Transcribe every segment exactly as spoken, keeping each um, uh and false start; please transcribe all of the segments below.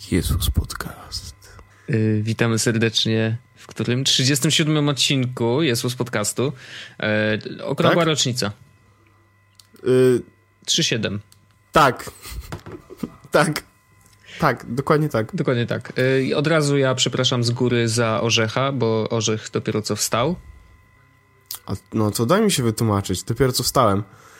Jezus Podcast. Yy, witamy serdecznie w którym? trzydziestym siódmym odcinku Jezus Podcastu. Yy, okrągła tak? rocznica. Yy, trzy siedem. Tak. tak. Tak, dokładnie tak. Dokładnie tak. Yy, od razu ja przepraszam z góry za Orzecha, bo Orzech dopiero co wstał. A, no to daj mi się wytłumaczyć. Dopiero co wstałem.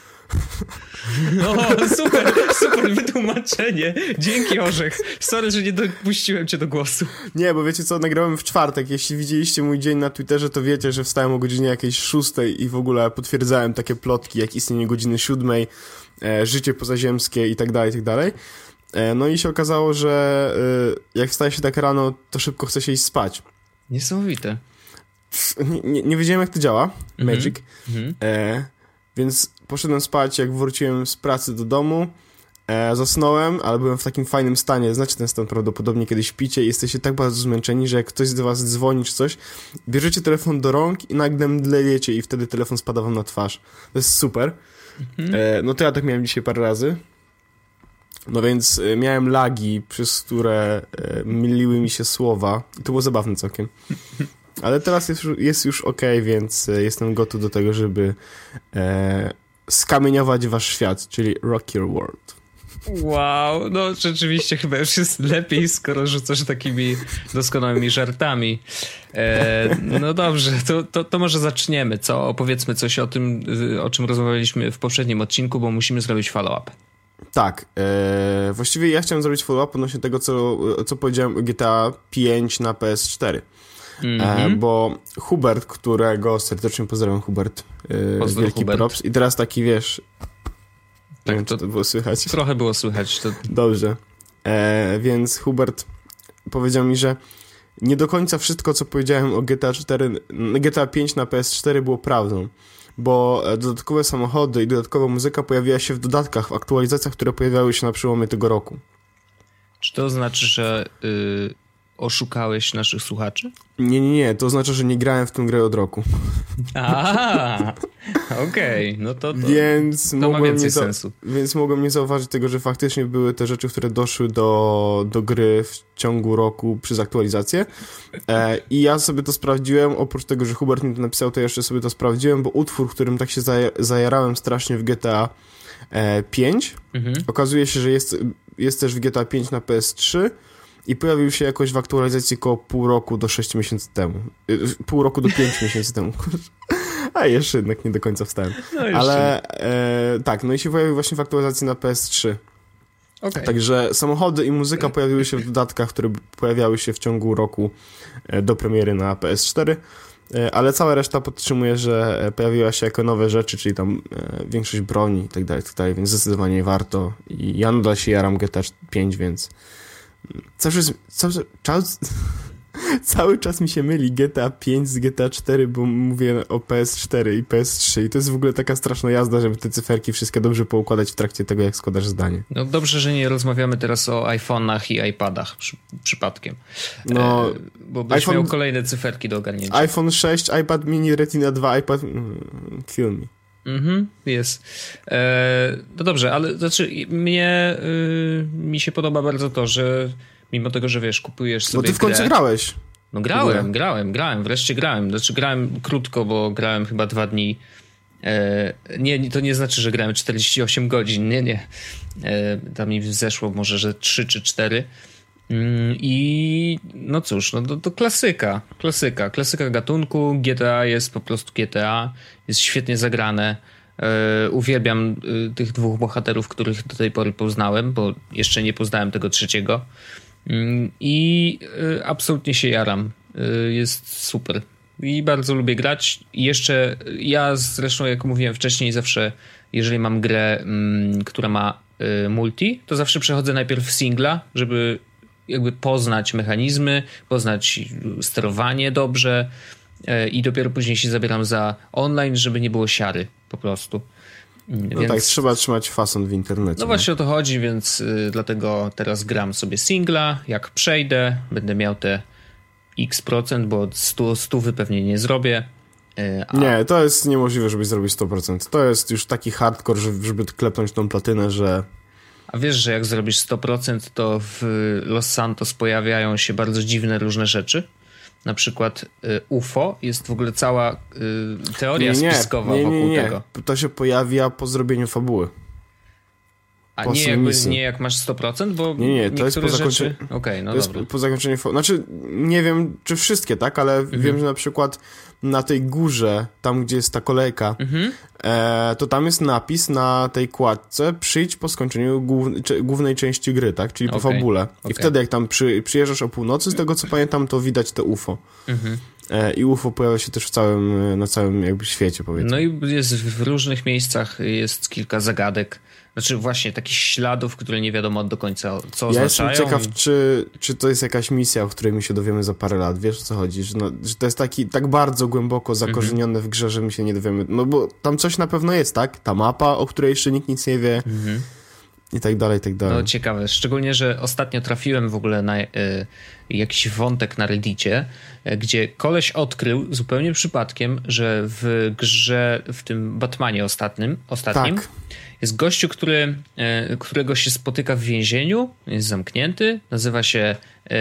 No, super, super wytłumaczenie. Dzięki, Orzech. Sorry, że nie dopuściłem cię do głosu. Nie, bo wiecie co, nagrałem w czwartek. Jeśli widzieliście mój dzień na Twitterze, to wiecie, że wstałem o godzinie jakiejś szóstej i w ogóle potwierdzałem takie plotki, jak istnienie godziny siódmej, e, życie pozaziemskie i tak dalej, i tak dalej. E, no i się okazało, że e, jak wstaje się tak rano, to szybko chce się iść spać. Niesamowite. Nie, nie, nie wiedziałem, jak to działa. Mhm. Magic. Mhm. E, Więc poszedłem spać, jak wróciłem z pracy do domu, e, zasnąłem, ale byłem w takim fajnym stanie. Znacie ten stan prawdopodobnie, kiedy śpicie i jesteście tak bardzo zmęczeni, że jak ktoś do was dzwoni czy coś, bierzecie telefon do rąk i nagle mdlejecie i wtedy telefon spada wam na twarz. To jest super. Mhm. E, no to ja tak miałem dzisiaj parę razy. No więc e, miałem lagi, przez które e, myliły mi się słowa i to było zabawne całkiem. Ale teraz jest, jest już okej, okay, więc jestem gotów do tego, żeby e, skamieniować wasz świat, czyli rock your world. Wow, no rzeczywiście chyba już jest lepiej, skoro rzucasz takimi doskonałymi żartami. E, no dobrze, to, to, to może zaczniemy, co? Opowiedzmy coś o tym, o czym rozmawialiśmy w poprzednim odcinku, bo musimy zrobić follow-up. Tak, e, właściwie ja chciałem zrobić follow-up odnośnie tego, co, co powiedziałem o G T A pięć na P S cztery. Mm-hmm. E, bo Hubert, którego serdecznie pozdrawiam, Hubert, e, wielki Hubert. Props. I teraz taki, wiesz, tak, nie wiem, to, czy to było słychać. Trochę było słychać. To... Dobrze. E, więc Hubert powiedział mi, że nie do końca wszystko, co powiedziałem o G T A cztery, G T A pięć na P S cztery było prawdą, bo dodatkowe samochody i dodatkowa muzyka pojawiła się w dodatkach, w aktualizacjach, które pojawiały się na przełomie tego roku. Czy to znaczy, że... Yy... oszukałeś naszych słuchaczy? Nie, nie, nie. To oznacza, że nie grałem w tę grę od roku. A, okej. Okay. No to, to, więc to ma więcej za- sensu. Więc mogłem nie zauważyć tego, że faktycznie były te rzeczy, które doszły do, do gry w ciągu roku przez aktualizację. E, I ja sobie to sprawdziłem. Oprócz tego, że Hubert mi to napisał, to jeszcze sobie to sprawdziłem, bo utwór, którym tak się zaja- zajarałem strasznie w G T A e, pięć, mhm. okazuje się, że jest, jest też w G T A pięć na P S trzy. I pojawił się jakoś w aktualizacji około pół roku do sześciu miesięcy temu. Pół roku do pięciu miesięcy temu. A jeszcze jednak nie do końca wstałem. No ale e, tak, no i się pojawił właśnie w aktualizacji na P S trzy. Okay. Także samochody i muzyka pojawiły się w dodatkach, które pojawiały się w ciągu roku do premiery na P S cztery. Ale cała reszta podtrzymuje, że pojawiła się jako nowe rzeczy, czyli tam większość broni i tak dalej, tak dalej, więc zdecydowanie warto. I ja nadal się jaram G T A pięć, więc Cały czas, cały, czas, cały czas mi się myli G T A pięć z G T A cztery, bo mówię o P S cztery i P S trzy i to jest w ogóle taka straszna jazda, żeby te cyferki wszystkie dobrze poukładać w trakcie tego, jak składasz zdanie. No dobrze, że nie rozmawiamy teraz o iPhone'ach i iPadach przy, przypadkiem. No, e, bo byś iPhone, miał kolejne cyferki do ogarnięcia. iPhone sześć, iPad mini, Retina dwa, iPad... Kill me. Mhm, jest. E, no dobrze, ale znaczy mnie y, mi się podoba bardzo to, że mimo tego, że wiesz, kupujesz sobie Bo ty w końcu grę, grałeś. No grałem, grałem, grałem, wreszcie grałem. Znaczy grałem krótko, bo grałem chyba dwa dni. E, nie, to nie znaczy, że grałem czterdzieści osiem godzin, nie, nie. E, tam mi zeszło może, że trzy czy cztery. I no cóż, no to, to klasyka, klasyka, klasyka gatunku. G T A jest po prostu G T A, jest świetnie zagrane. E, uwielbiam e, tych dwóch bohaterów, których do tej pory poznałem, bo jeszcze nie poznałem tego trzeciego. I e, absolutnie się jaram. E, jest super. I bardzo lubię grać. I jeszcze ja zresztą, jak mówiłem wcześniej, zawsze jeżeli mam grę, m, która ma e, multi, to zawsze przechodzę najpierw w singla, żeby jakby poznać mechanizmy, poznać sterowanie dobrze e, i dopiero później się zabieram za online, żeby nie było siary po prostu. No więc, tak, trzeba trzymać fason w internecie. No właśnie o to chodzi, więc y, dlatego teraz gram sobie singla. Jak przejdę, będę miał te x procent, bo stu, stówy pewnie nie zrobię. Y, a... Nie, to jest niemożliwe, żebyś zrobił sto procent. To jest już taki hardcore, żeby klepnąć tą platynę, że A wiesz, że jak zrobisz sto procent, to w Los Santos pojawiają się bardzo dziwne różne rzeczy? Na przykład y, U F O, jest w ogóle cała y, teoria nie, nie, spiskowa nie, nie, wokół nie. tego. To się pojawia po zrobieniu fabuły. A nie, jakby, nie jak masz sto procent, bo nie, nie, to jest po zakończeniu. Rzeczy... Okej, okay, no to dobra. jest po zakończeniu. Znaczy, nie wiem, czy wszystkie, tak, ale mhm. wiem, że na przykład na tej górze, tam gdzie jest ta kolejka, mhm. e, to tam jest napis na tej kładce: przyjdź po skończeniu głów, czy, głównej części gry, tak, czyli po okay. fabule. I okay. wtedy, jak tam przy, przyjeżdżasz o północy, z tego co pamiętam, to widać te U F O. Mhm. I U F O pojawia się też w całym, na całym jakby świecie, powiedzmy. No i jest w różnych miejscach jest kilka zagadek, znaczy właśnie takich śladów, które nie wiadomo do końca co ja oznaczają. Ja jestem ciekaw, i... czy, czy to jest jakaś misja, o której my się dowiemy za parę lat. Wiesz, o co chodzi? Że, no, że to jest taki, tak bardzo głęboko zakorzenione mm-hmm. w grze, że my się nie dowiemy. No bo tam coś na pewno jest, tak? Ta mapa, o której jeszcze nikt nic nie wie. Mm-hmm. I tak dalej, i tak dalej. No ciekawe, szczególnie, że ostatnio trafiłem w ogóle na y, jakiś wątek na Reddicie, y, gdzie koleś odkrył zupełnie przypadkiem, że w grze, w tym Batmanie ostatnim, ostatnim tak. jest gościu, który, y, którego się spotyka w więzieniu, jest zamknięty, nazywa się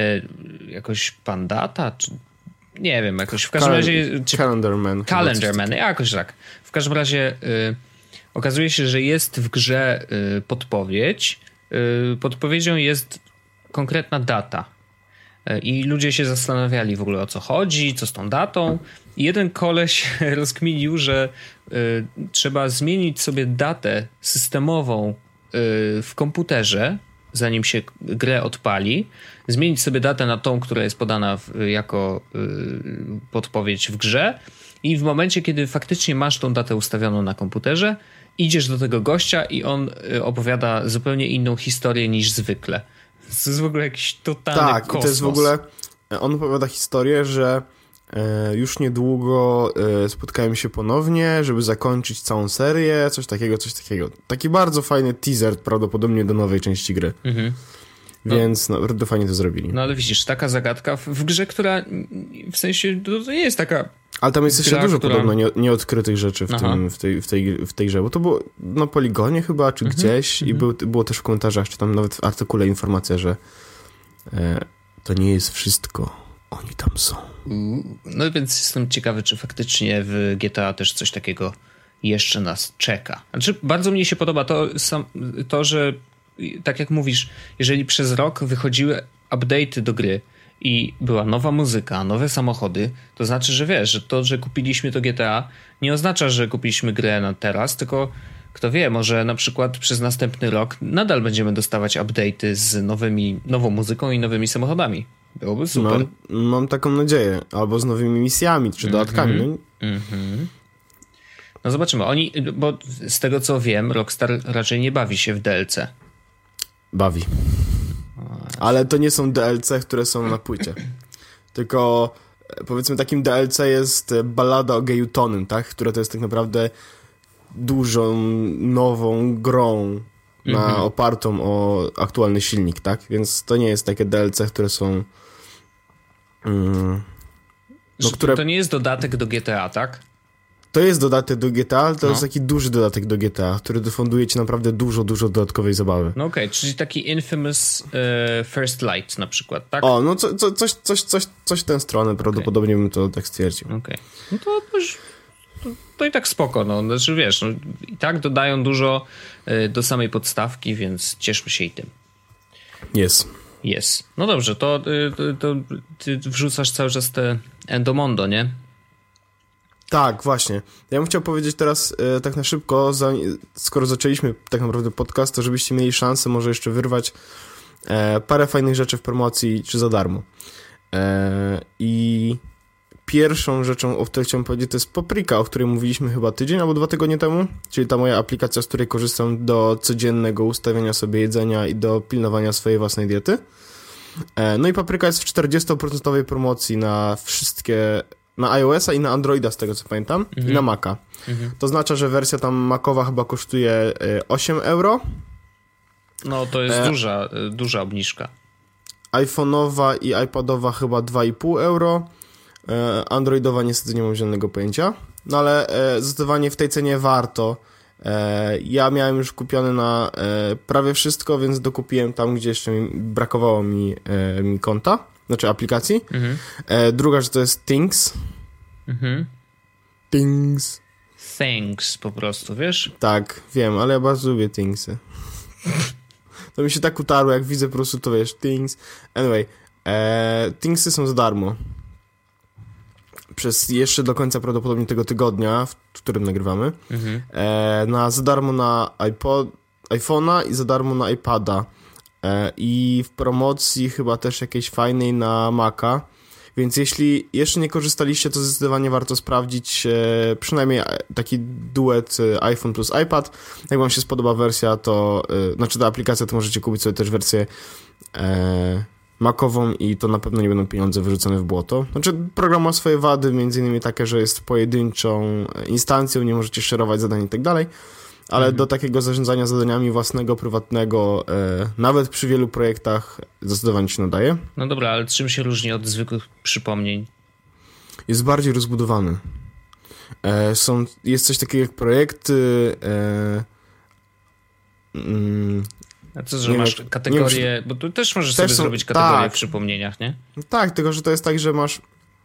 y, jakoś Pandata, czy nie wiem, jakoś w każdym Cal- razie... Czy, Calendarman. Calendarman, jakoś tak. W każdym razie... Y, Okazuje się, że jest w grze y, podpowiedź. Y, podpowiedzią jest konkretna data. Y, I ludzie się zastanawiali w ogóle, o co chodzi, co z tą datą. I jeden koleś rozkminił, że y, trzeba zmienić sobie datę systemową y, w komputerze, zanim się grę odpali. Zmienić sobie datę na tą, która jest podana w, jako y, podpowiedź w grze. I w momencie, kiedy faktycznie masz tą datę ustawioną na komputerze, idziesz do tego gościa i on opowiada zupełnie inną historię niż zwykle. To jest w ogóle jakiś totalny tak, kosmos. Tak, to jest w ogóle... On opowiada historię, że e, już niedługo e, spotkają się ponownie, żeby zakończyć całą serię, coś takiego, coś takiego. Taki bardzo fajny teaser prawdopodobnie do nowej części gry. Mhm. Więc no, naprawdę fajnie to zrobili. No ale widzisz, taka zagadka w, w grze, która w sensie to nie jest taka... Ale tam jest jeszcze dużo która... podobno nie, nieodkrytych rzeczy w, tym, w, tej, w, tej, w tej grze, bo to było na Poligonie chyba, czy mhm, gdzieś i był, było też w komentarzach, czy tam nawet w artykule informacja, że e, to nie jest wszystko, oni tam są. No więc jestem ciekawy, czy faktycznie w G T A też coś takiego jeszcze nas czeka. Znaczy, bardzo mnie się podoba to, sam, to że tak jak mówisz, jeżeli przez rok wychodziły update'y do gry i była nowa muzyka, nowe samochody, to znaczy, że wiesz, że to, że kupiliśmy to G T A nie oznacza, że kupiliśmy grę na teraz, tylko kto wie, może na przykład przez następny rok nadal będziemy dostawać update'y z nowymi, nową muzyką i nowymi samochodami. Byłoby super. Mam, mam taką nadzieję. Albo z nowymi misjami, czy dodatkami. Mm-hmm. No. Mm-hmm. no zobaczymy. Oni, bo z tego co wiem, Rockstar raczej nie bawi się w D L C. Bawi. Ale to nie są D L C, które są na płycie. Tylko powiedzmy takim D L C jest Ballada o geju Tonym, tak? Która to jest tak naprawdę dużą, nową grą na, mhm. opartą o aktualny silnik, tak? Więc to nie jest takie D L C, które są... Mm, no, które... To nie jest dodatek do G T A, tak? To jest dodatek do G T A, ale to no. jest taki duży dodatek do G T A, który dofunduje ci naprawdę dużo, dużo dodatkowej zabawy. No okej, okay, czyli taki Infamous e, First Light na przykład, tak? O, no co, co, coś, coś, coś, coś w tę stronę, prawdopodobnie okay. bym to tak stwierdził. Okej, okay. no to, to, to i tak spoko, no, znaczy wiesz, no, i tak dodają dużo e, do samej podstawki, więc cieszmy się i tym. Jest. Jest. No dobrze, to, to, to ty wrzucasz cały czas te Endomondo, nie? Tak, właśnie. Ja bym chciał powiedzieć teraz e, tak na szybko, za, skoro zaczęliśmy tak naprawdę podcast, to żebyście mieli szansę może jeszcze wyrwać e, parę fajnych rzeczy w promocji czy za darmo. E, I pierwszą rzeczą, o której chciałem powiedzieć, to jest Paprika, o której mówiliśmy chyba tydzień albo dwa tygodnie temu, czyli ta moja aplikacja, z której korzystam do codziennego ustawiania sobie jedzenia i do pilnowania swojej własnej diety. E, no i Paprika jest w czterdzieści procent promocji na wszystkie... na iOS-a i na Androida, z tego co pamiętam, mhm. i na Maca. Mhm. To znaczy, że wersja tam Macowa chyba kosztuje osiem euro. No to jest e... duża, duża obniżka. iPhone'owa i iPadowa chyba dwa i pół euro. E, Androidowa niestety nie mam żadnego pojęcia. No ale e, zdecydowanie w tej cenie warto E, ja miałem już kupione na e, prawie wszystko, więc dokupiłem tam, gdzie jeszcze mi, brakowało mi, e, mi konta, znaczy aplikacji. Mhm. E, druga rzecz to jest Things. Mhm. Things. Things po prostu, wiesz? Tak, wiem, ale ja bardzo lubię Thingsy. To mi się tak utarło, jak widzę po prostu to, wiesz, Things. Anyway, e, Thingsy są za darmo. Przez jeszcze do końca prawdopodobnie tego tygodnia, w którym nagrywamy. Mhm. E, na, za darmo na iPod, iPhone'a i za darmo na iPada. E, I w promocji chyba też jakiejś fajnej na Maca. Więc jeśli jeszcze nie korzystaliście, to zdecydowanie warto sprawdzić e, przynajmniej taki duet e, iPhone plus iPad. Jak wam się spodoba wersja, to e, znaczy ta aplikacja, to możecie kupić sobie też wersję e, Macową i to na pewno nie będą pieniądze wyrzucone w błoto. Znaczy program ma swoje wady, między innymi takie, że jest pojedynczą instancją, nie możecie szerować zadań i tak dalej, ale mhm. do takiego zarządzania zadaniami własnego, prywatnego, e, nawet przy wielu projektach zdecydowanie się nadaje. No dobra, ale czym się różni od zwykłych przypomnień? Jest bardziej rozbudowany. E, są, jest coś takiego jak projekty... E, mm, A co, że nie masz wiem, kategorię, wiem, bo tu też możesz też sobie są, zrobić kategorię tak, w przypomnieniach, nie? Tak, tylko że to jest tak, że masz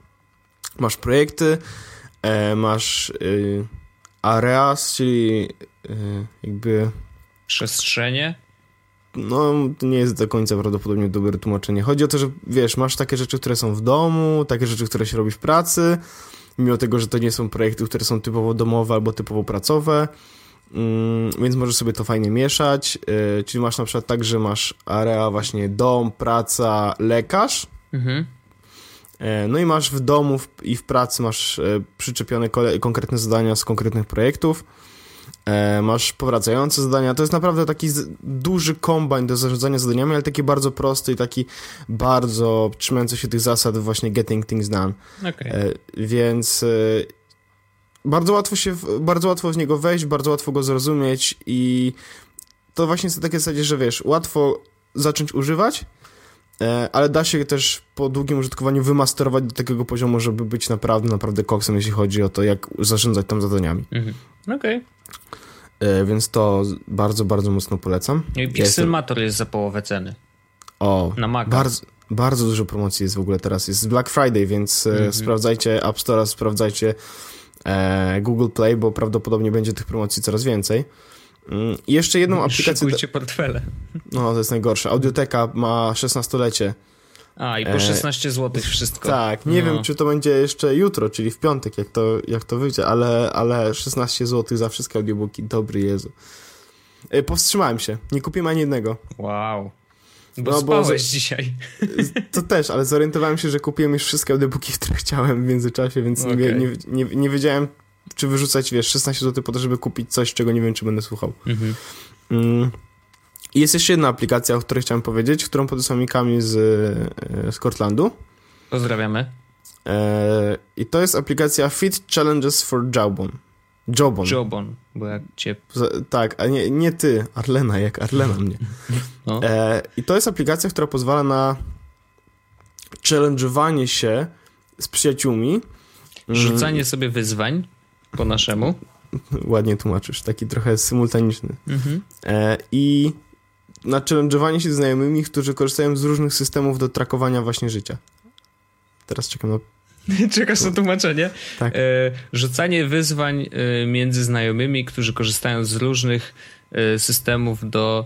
masz projekty, e, masz y, areas, czyli y, jakby... Przestrzenie? No, to nie jest do końca prawdopodobnie dobre tłumaczenie. Chodzi o to, że wiesz, masz takie rzeczy, które są w domu, takie rzeczy, które się robi w pracy, mimo tego, że to nie są projekty, które są typowo domowe albo typowo pracowe. Mm, więc możesz sobie to fajnie mieszać, yy, czyli masz na przykład tak, że masz area właśnie dom, praca, lekarz, mhm. yy, no i masz w domu w, i w pracy masz yy, przyczepione kole- konkretne zadania z konkretnych projektów, yy, masz powracające zadania, to jest naprawdę taki z- duży kombajn do zarządzania zadaniami, ale taki bardzo prosty i taki bardzo trzymający się tych zasad właśnie getting things done, okay. yy, więc yy, Bardzo łatwo się, bardzo łatwo w niego wejść, bardzo łatwo go zrozumieć i to właśnie jest na takiej zasadzie, że wiesz, łatwo zacząć używać, ale da się też po długim użytkowaniu wymasterować do takiego poziomu, żeby być naprawdę, naprawdę koksem, jeśli chodzi o to, jak zarządzać tam zadaniami. Mhm. Okej. Okay. Więc to bardzo, bardzo mocno polecam. I Pixelmator ja jestem... jest za połowę ceny. O, na Maca. Bardzo, bardzo dużo promocji jest w ogóle teraz. Jest Black Friday, więc mhm. sprawdzajcie App Store'a, sprawdzajcie Google Play, bo prawdopodobnie będzie tych promocji coraz więcej. I jeszcze jedną aplikację... Szykujcie portfele. No, to jest najgorsze. Audioteka ma szesnastolecie. A, i po szesnaście złotych wszystko. Tak, nie no. wiem, czy to będzie jeszcze jutro, czyli w piątek, jak to, jak to wyjdzie, ale, ale szesnaście złotych za wszystkie audiobooki, dobry Jezu. Powstrzymałem się, nie kupiłem ani jednego. Wow. Bo no, spałeś bo, dzisiaj. To też, ale zorientowałem się, że kupiłem już wszystkie audiobooki, które chciałem w międzyczasie, więc okay. nie, nie, nie, nie wiedziałem, czy wyrzucać, wiesz, szesnaście złotych po to, żeby kupić coś, czego nie wiem, czy będę słuchał. Mhm. Mm. I jest jeszcze jedna aplikacja, o której chciałem powiedzieć, którą podesłał mi Kamil z, z Cortlandu. Pozdrawiamy. E, I to jest aplikacja Fit Challenges for Jawbone. Jawbone. Jawbone, bo jak cię... Tak, a nie, nie ty, Arlena, jak Arlena mnie. No. E, I to jest aplikacja, która pozwala na challenge'owanie się z przyjaciółmi. Rzucanie sobie wyzwań po naszemu. Ładnie tłumaczysz, taki trochę symultaniczny. Mhm. E, I na challenge'owanie się z znajomymi, którzy korzystają z różnych systemów do trakowania właśnie życia. Teraz czekam na... Czekasz na tłumaczenie? Tak. E, rzucanie wyzwań e, między znajomymi, którzy korzystają z różnych e, systemów do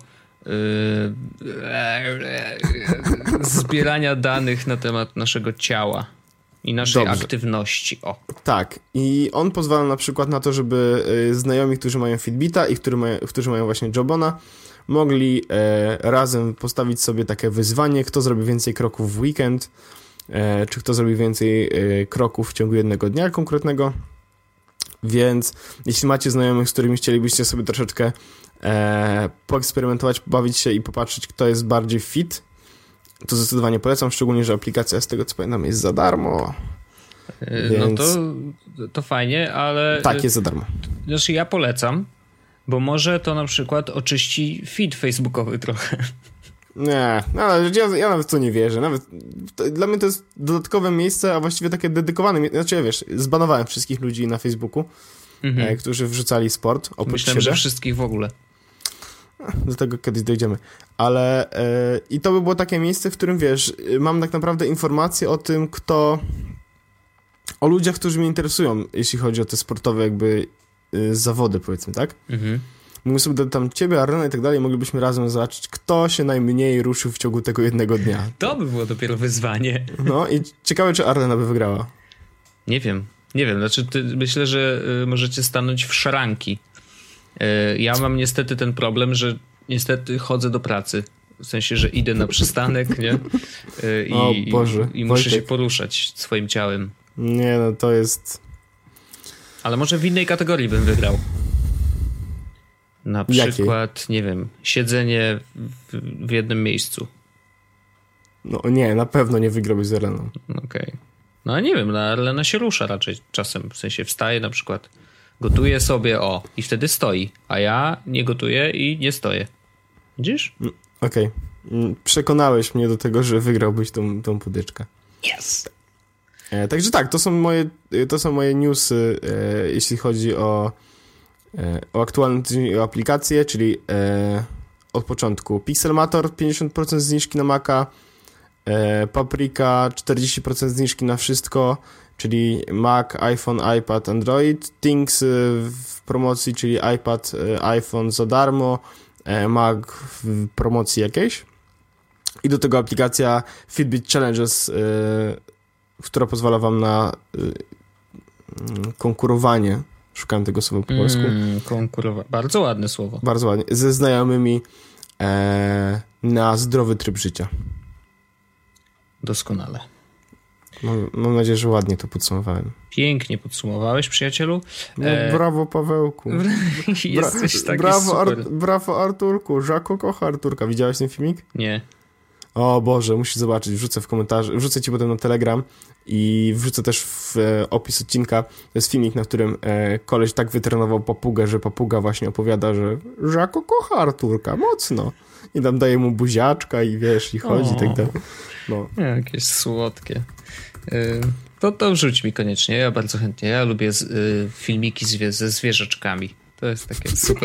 e, e, zbierania danych na temat naszego ciała i naszej Dobrze. aktywności. O. Tak. I on pozwala na przykład na to, żeby e, znajomi, którzy mają Fitbita i którzy mają, którzy mają właśnie Jawbona, mogli e, razem postawić sobie takie wyzwanie, kto zrobi więcej kroków w weekend, E, czy kto zrobi więcej e, kroków w ciągu jednego dnia konkretnego. Więc jeśli macie znajomych, z którymi chcielibyście sobie troszeczkę e, poeksperymentować, pobawić się i popatrzeć, kto jest bardziej fit, to zdecydowanie polecam, szczególnie, że aplikacja, z tego co pamiętam, jest za darmo. E, Więc... No to, to fajnie, ale... Tak, jest za darmo. Znaczy ja polecam, bo może to na przykład oczyści feed facebookowy trochę. Nie, no, ja, ja nawet w to nie wierzę. Nawet to, dla mnie to jest dodatkowe miejsce, a właściwie takie dedykowane miejsce. Znaczy, ja wiesz, zbanowałem wszystkich ludzi na Facebooku, mhm. e, którzy wrzucali sport oprócz Myślałem, siebie. że wszystkich w ogóle. Do tego kiedyś dojdziemy. Ale e, i to by było takie miejsce, w którym, wiesz, mam tak naprawdę informacje o tym, kto... O ludziach, którzy mnie interesują, jeśli chodzi o te sportowe jakby y, zawody, powiedzmy, tak? Mhm. Mógłbym sobie dodać tam ciebie, Arlena i tak dalej, moglibyśmy razem zobaczyć, kto się najmniej ruszył w ciągu tego jednego dnia. To by było dopiero wyzwanie. No i ciekawe, czy Arlena by wygrała. Nie wiem, nie wiem, znaczy ty, myślę, że y, możecie stanąć w szranki. Y, ja mam niestety ten problem, że niestety chodzę do pracy. W sensie, że idę na przystanek, nie? Y, i, o Boże, i, i muszę się poruszać swoim ciałem. Nie, no to jest... Ale może w innej kategorii bym wygrał. Na przykład, Jakiej? nie wiem, siedzenie w, w jednym miejscu. No nie, na pewno nie wygrałbyś z Arleną. Okej. Okay. No nie wiem, no Arlena się rusza raczej czasem. W sensie wstaje na przykład, gotuje sobie, o, i wtedy stoi. A ja nie gotuję i nie stoję. Widzisz? Okej. Okay. Przekonałeś mnie do tego, że wygrałbyś tą, tą podyczkę. Yes! E, także tak, to są moje, to są moje newsy, e, jeśli chodzi o, e, o aktualne o aplikacje, czyli e, od początku Pixelmator pięćdziesiąt procent zniżki na Maca, e, Paprika czterdzieści procent zniżki na wszystko, czyli Mac, iPhone, iPad, Android, Things e, w promocji, czyli iPad, e, iPhone za darmo, e, Mac w promocji jakiejś i do tego aplikacja Fitbit Challenges, e, która pozwala wam na y, konkurowanie, szukałem tego słowa po polsku. Mm, konkurowanie. Bardzo ładne słowo. Bardzo ładnie. Ze znajomymi e, na zdrowy tryb życia. Doskonale. Mam, mam nadzieję, że ładnie to podsumowałem. Pięknie podsumowałeś, przyjacielu. No, e... Brawo, Pawełku. Jesteś taki brawo, super. Ar- brawo, Arturku. Żako kocha Arturka. Widziałeś ten filmik? Nie. O Boże, musisz zobaczyć, wrzucę w komentarzu, wrzucę ci potem na Telegram i wrzucę też w e, opis odcinka. To jest filmik, na którym e, koleś tak wytrenował papugę, że papuga właśnie opowiada, że Żako kocha Arturka, mocno. I tam daje mu buziaczka i wiesz, i chodzi i tak dalej. No. Jakieś słodkie. Y, to, to wrzuć mi koniecznie, ja bardzo chętnie. Ja lubię z, y, filmiki zwie, ze zwierzaczkami. To jest takie super.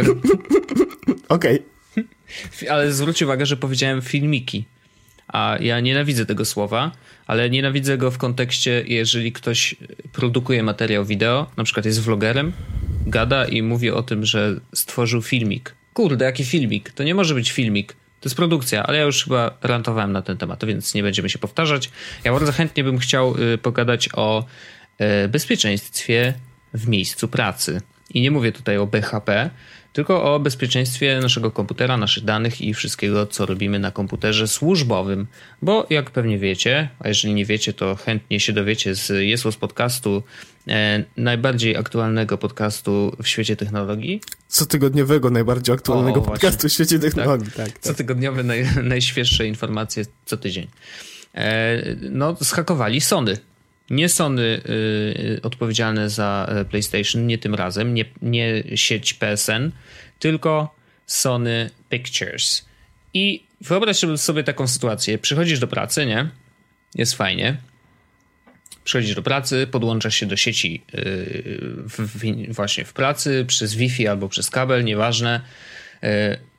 Okej. Okay. Ale zwróć uwagę, że powiedziałem filmiki. A ja nienawidzę tego słowa, ale nienawidzę go w kontekście, jeżeli ktoś produkuje materiał wideo, na przykład jest vlogerem, gada i mówi o tym, że stworzył filmik. Kurde, jaki filmik? To nie może być filmik. To jest produkcja, ale ja już chyba rantowałem na ten temat, więc nie będziemy się powtarzać. Ja bardzo chętnie bym chciał y, pogadać o y, bezpieczeństwie w miejscu pracy. I nie mówię tutaj o B H P, tylko o bezpieczeństwie naszego komputera, naszych danych i wszystkiego, co robimy na komputerze służbowym. Bo jak pewnie wiecie, a jeżeli nie wiecie, to chętnie się dowiecie z Jesłos podcastu, e, najbardziej aktualnego podcastu w świecie technologii. Cotygodniowego, najbardziej aktualnego o, podcastu właśnie. w świecie technologii. Tak, tak, tak. Cotygodniowe, naj, najświeższe informacje co tydzień. E, no, zhakowali Sony. Nie Sony y, odpowiedzialne za PlayStation, nie tym razem, nie, nie sieć P S N, tylko Sony Pictures. I wyobraź sobie taką sytuację. Przychodzisz do pracy, nie? Jest fajnie. Przychodzisz do pracy, podłączasz się do sieci y, w, w, właśnie w pracy, przez Wi-Fi albo przez kabel, nieważne. Y,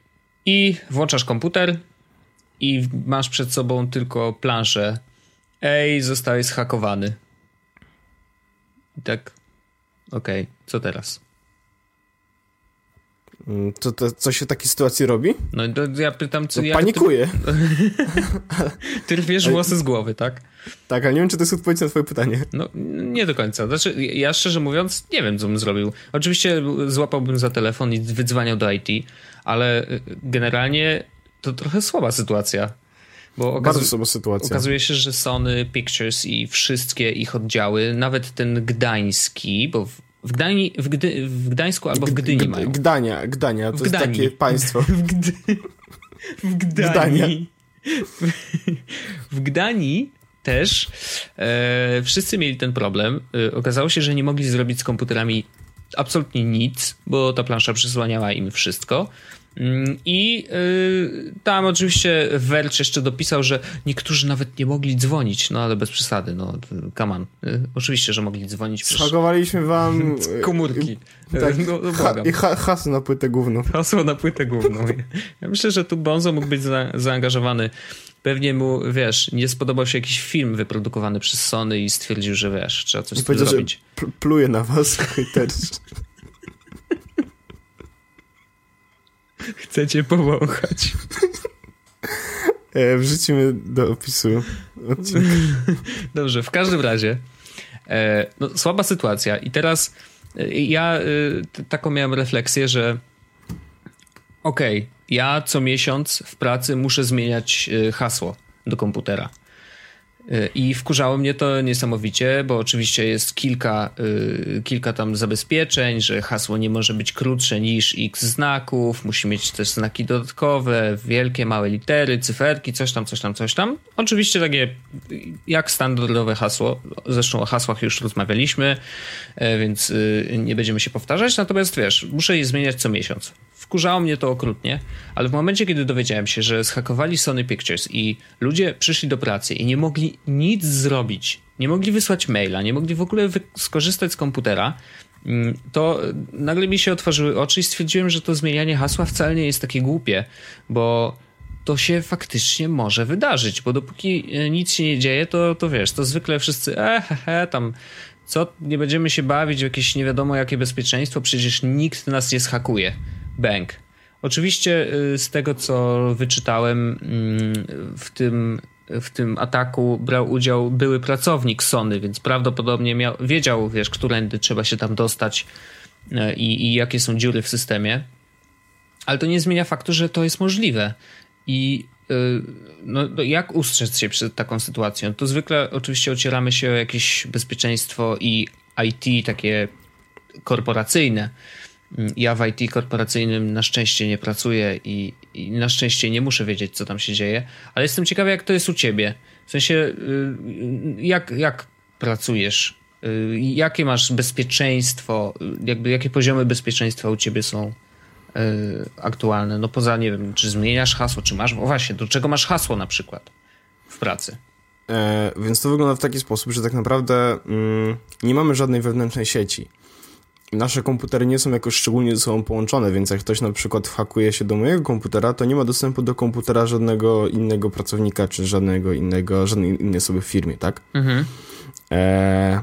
I włączasz komputer i masz przed sobą tylko planszę. Ej, zostałeś zhakowany. I tak, okej, okay, co teraz? To, to, co się w takiej sytuacji robi? No to ja pytam, co... No, ja panikuję. Ty rwiesz włosy z głowy, tak? Tak, ale nie wiem, czy to jest odpowiedź na twoje pytanie. No, nie do końca. Znaczy, ja szczerze mówiąc, nie wiem, co bym zrobił. Oczywiście złapałbym za telefon i wydzwaniał do I T, ale generalnie to trochę słaba sytuacja. Bo okazu- Bardzo słaba sytuacja. Okazuje się, że Sony Pictures i wszystkie ich oddziały, nawet ten gdański, bo w, w, Gdań, w, Gdy, w Gdańsku albo w Gdyni G- mają. Gdania, Gdania, to w jest Gdanii. takie państwo. w, Gdy, w Gdanii. W, w Gdanii też e, wszyscy mieli ten problem. E, okazało się, że nie mogli zrobić z komputerami absolutnie nic, bo ta plansza przysłaniała im wszystko. I yy, tam oczywiście Verge jeszcze dopisał, że niektórzy nawet nie mogli dzwonić, no ale bez przesady, no come on. Yy, oczywiście, że mogli dzwonić. Schakowaliśmy wam komórki. Tak, no, no ha, i ha, hasło na płytę główną. Hasło na płytę główną. Ja myślę, że tu Bonzo mógł być za, zaangażowany. Pewnie mu, wiesz, nie spodobał się jakiś film wyprodukowany przez Sony i stwierdził, że wiesz, trzeba coś z tym zrobić. Pl- pluje na was hejterzy. Chcecie powąchać. E, wrzucimy do opisu odcinka. Dobrze, w każdym razie e, no, słaba sytuacja i teraz e, ja e, t- taką miałem refleksję, że okej, okay, ja co miesiąc w pracy muszę zmieniać e, hasło do komputera. I wkurzało mnie to niesamowicie, bo oczywiście jest kilka, y, kilka tam zabezpieczeń, że hasło nie może być krótsze niż x znaków, musi mieć też znaki dodatkowe, wielkie, małe litery, cyferki, coś tam, coś tam, coś tam. Oczywiście takie jak standardowe hasło, zresztą o hasłach już rozmawialiśmy, więc y, nie będziemy się powtarzać, natomiast wiesz, muszę je zmieniać co miesiąc. Wkurzało mnie to okrutnie, ale w momencie, kiedy dowiedziałem się, że zhakowali Sony Pictures i ludzie przyszli do pracy i nie mogli nic zrobić, nie mogli wysłać maila, nie mogli w ogóle wy- skorzystać z komputera, to nagle mi się otworzyły oczy i stwierdziłem, że to zmienianie hasła wcale nie jest takie głupie, bo to się faktycznie może wydarzyć, bo dopóki nic się nie dzieje, to, to wiesz, to zwykle wszyscy e, he, he, tam co, nie będziemy się bawić w jakieś nie wiadomo jakie bezpieczeństwo, przecież nikt nas nie zhakuje. Bang. Oczywiście z tego, co wyczytałem, w tym, w tym ataku brał udział były pracownik Sony, więc prawdopodobnie miał, wiedział, wiesz, którędy trzeba się tam dostać i, i jakie są dziury w systemie. Ale to nie zmienia faktu, że to jest możliwe. I no, jak ustrzec się przed taką sytuacją? To zwykle oczywiście ocieramy się o jakieś bezpieczeństwo i I T takie korporacyjne. Ja w I T korporacyjnym na szczęście nie pracuję i, i na szczęście nie muszę wiedzieć, co tam się dzieje, ale jestem ciekawy, jak to jest u ciebie. W sensie, jak, jak pracujesz? Jakie masz bezpieczeństwo? Jakby, jakie poziomy bezpieczeństwa u ciebie są aktualne? No poza, nie wiem, czy zmieniasz hasło, czy masz... O właśnie, do czego masz hasło na przykład w pracy? E, więc to wygląda w taki sposób, że tak naprawdę mm, nie mamy żadnej wewnętrznej sieci. Nasze komputery nie są jakoś szczególnie ze sobą połączone, więc jak ktoś na przykład hakuje się do mojego komputera, to nie ma dostępu do komputera żadnego innego pracownika, czy żadnego innego, żadnej innej osoby w firmie, tak? Mhm. E...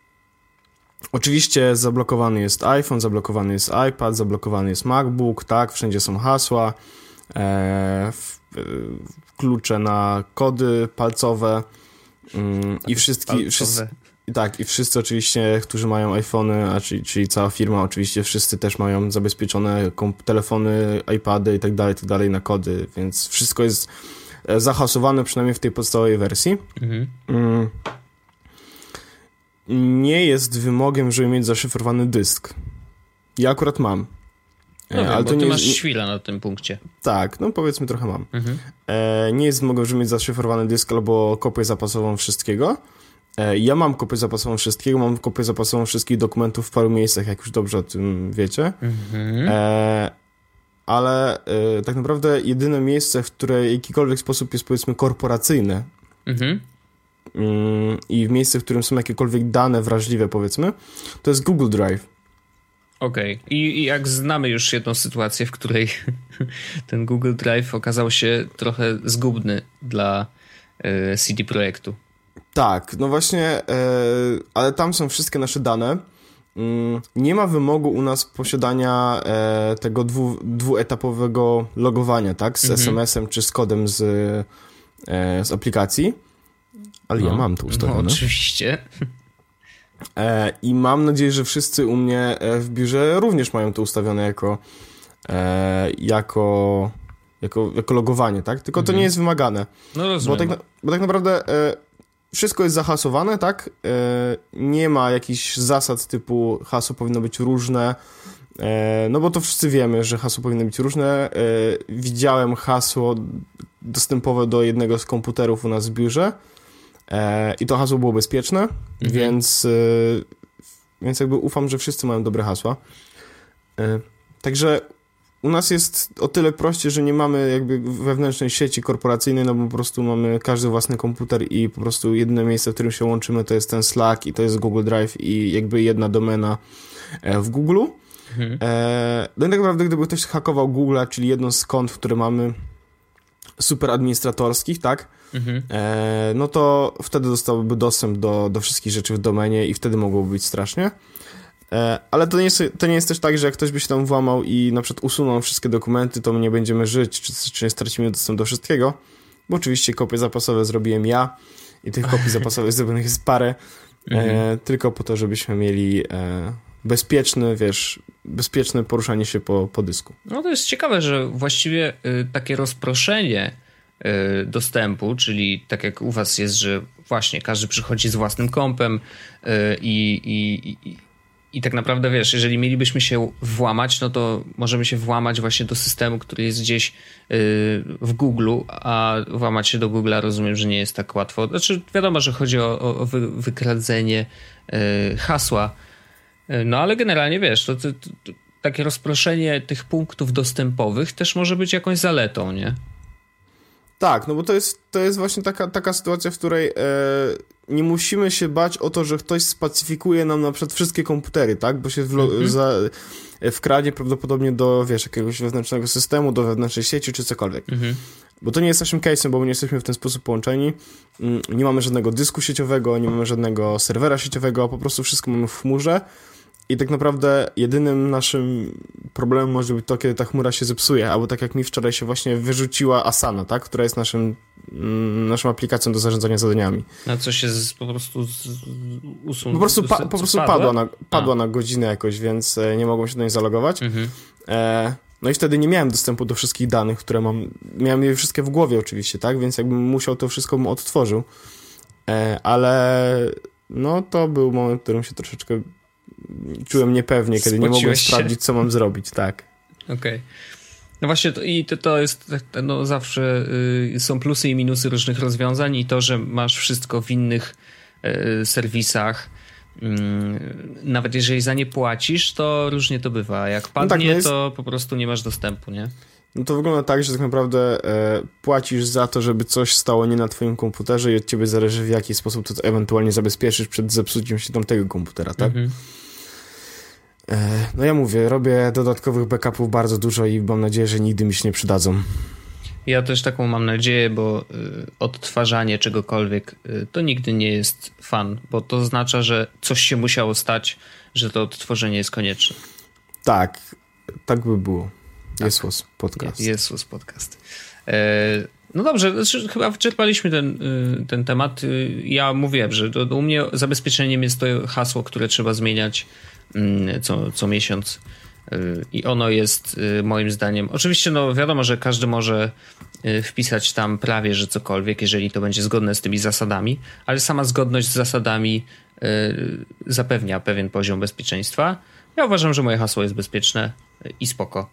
Oczywiście zablokowany jest iPhone, zablokowany jest iPad, zablokowany jest MacBook, tak? Wszędzie są hasła, e... w... klucze na kody palcowe mm, i wszystkie... Wszyscy... Tak, i wszyscy oczywiście, którzy mają iPhony, a czyli, czyli cała firma, oczywiście wszyscy też mają zabezpieczone komp- telefony, iPady i tak dalej, tak dalej na kody, więc wszystko jest zahasowane przynajmniej w tej podstawowej wersji. Mhm. Mm. Nie jest wymogiem, żeby mieć zaszyfrowany dysk. Ja akurat mam. No wiem, ale to ty nie masz jest... świla na tym punkcie. Tak, no powiedzmy trochę mam. Mhm. E, nie jest wymogiem, żeby mieć zaszyfrowany dysk albo kopię zapasową wszystkiego. Ja mam kopię zapasową wszystkiego, mam kopię zapasową wszystkich dokumentów w paru miejscach, jak już dobrze o tym wiecie. Mhm. E, ale e, tak naprawdę jedyne miejsce, w które w jakikolwiek sposób jest, powiedzmy, korporacyjne mhm. mm, i w miejsce, w którym są jakiekolwiek dane wrażliwe, powiedzmy, to jest Google Drive. Okej. Okay. I, I jak znamy już jedną sytuację, w której ten Google Drive okazał się trochę zgubny dla e, C D Projektu. Tak, no właśnie, e, ale tam są wszystkie nasze dane. Mm, nie ma wymogu u nas posiadania e, tego dwu, dwuetapowego logowania, tak? Z mhm. es em esem czy z kodem z, e, z aplikacji. Ale no, ja mam to ustawione. No, oczywiście. E, I mam nadzieję, że wszyscy u mnie w biurze również mają to ustawione jako e, jako, jako, jako logowanie, tak? Tylko mhm. to nie jest wymagane. No rozumiem. Bo tak, bo tak naprawdę... E, wszystko jest zahasowane, tak? E, nie ma jakichś zasad typu hasło powinno być różne, e, no bo to wszyscy wiemy, że hasło powinno być różne. E, widziałem hasło dostępowe do jednego z komputerów u nas w biurze e, i to hasło było bezpieczne, mhm. więc, e, więc jakby ufam, że wszyscy mają dobre hasła. E, także u nas jest o tyle prościej, że nie mamy jakby wewnętrznej sieci korporacyjnej, no bo po prostu mamy każdy własny komputer i po prostu jedyne miejsce, w którym się łączymy, to jest ten Slack i to jest Google Drive i jakby jedna domena w Google. Mhm. No i tak naprawdę, gdyby ktoś hakował Google'a, czyli jedno z kont, które mamy super administratorskich, tak? Mhm. E, no to wtedy dostałby dostęp do, do wszystkich rzeczy w domenie i wtedy mogłoby być strasznie. E, ale to nie, jest, to nie jest też tak, że jak ktoś by się tam włamał i na przykład usunął wszystkie dokumenty, to my nie będziemy żyć, czy, czy nie stracimy dostęp do wszystkiego, bo oczywiście kopie zapasowe zrobiłem ja i tych kopii zapasowych zrobionych jest parę, mhm. e, tylko po to, żebyśmy mieli e, bezpieczne, wiesz, bezpieczne poruszanie się po, po dysku. No to jest ciekawe, że właściwie y, takie rozproszenie dostępu, czyli tak jak u was jest, że właśnie każdy przychodzi z własnym kompem i, i, i, i tak naprawdę wiesz, jeżeli mielibyśmy się włamać, no to możemy się włamać właśnie do systemu, który jest gdzieś w Google, a włamać się do Google'a rozumiem, że nie jest tak łatwo. Znaczy wiadomo, że chodzi o, o wykradzenie hasła, no ale generalnie wiesz, to, to, to takie rozproszenie tych punktów dostępowych też może być jakąś zaletą, nie? Tak, no bo to jest, to jest właśnie taka, taka sytuacja, w której e, nie musimy się bać o to, że ktoś spacyfikuje nam na przykład wszystkie komputery, tak? Bo się wlo- mm-hmm. za, wkradnie prawdopodobnie do, wiesz, jakiegoś wewnętrznego systemu, do wewnętrznej sieci czy cokolwiek. Mm-hmm. Bo to nie jest naszym case'em, bo my nie jesteśmy w ten sposób połączeni. Nie mamy żadnego dysku sieciowego, nie mamy żadnego serwera sieciowego, a po prostu wszystko mamy w chmurze. I tak naprawdę jedynym naszym problemem może być to, kiedy ta chmura się zepsuje, albo tak jak mi wczoraj się właśnie wyrzuciła Asana, tak, która jest naszym, naszą aplikacją do zarządzania zadaniami. A co się z, po prostu usunęło? Po prostu, pa, po prostu padła, na, padła na godzinę jakoś, więc nie mogłem się do niej zalogować. Mhm. E, no i wtedy nie miałem dostępu do wszystkich danych, które mam. Miałem je wszystkie w głowie oczywiście, tak, więc jakbym musiał to wszystko, bym odtworzył. E, ale no to był moment, w którym się troszeczkę czułem niepewnie, kiedy nie mogłem sprawdzić, co mam zrobić, tak. Okej. Okay. No właśnie, to, i to, to jest, no zawsze y, są plusy i minusy różnych rozwiązań i to, że masz wszystko w innych y, serwisach, y, nawet jeżeli za nie płacisz, to różnie to bywa. Jak padnie, no tak, no jest... to po prostu nie masz dostępu, nie? No to wygląda tak, że tak naprawdę e, płacisz za to, żeby coś stało nie na twoim komputerze i od ciebie zależy, w jaki sposób to ewentualnie zabezpieczysz przed zepsuciem się tamtego komputera, tak? Mhm. No ja mówię, robię dodatkowych backupów bardzo dużo i mam nadzieję, że nigdy mi się nie przydadzą. Ja też taką mam nadzieję, bo y, odtwarzanie czegokolwiek y, to nigdy nie jest fun, bo to oznacza, że coś się musiało stać, że to odtworzenie jest konieczne. Tak, tak by było. Tak. Jesus Podcast. Jesus Podcast. E, no dobrze, znaczy, chyba wyczerpaliśmy ten, y, ten temat. Y, ja mówiłem, że to, u mnie zabezpieczeniem jest to hasło, które trzeba zmieniać Co, co miesiąc i ono jest moim zdaniem, oczywiście no wiadomo, że każdy może wpisać tam prawie, że cokolwiek, jeżeli to będzie zgodne z tymi zasadami, ale sama zgodność z zasadami zapewnia pewien poziom bezpieczeństwa. Ja uważam, że moje hasło jest bezpieczne i spoko.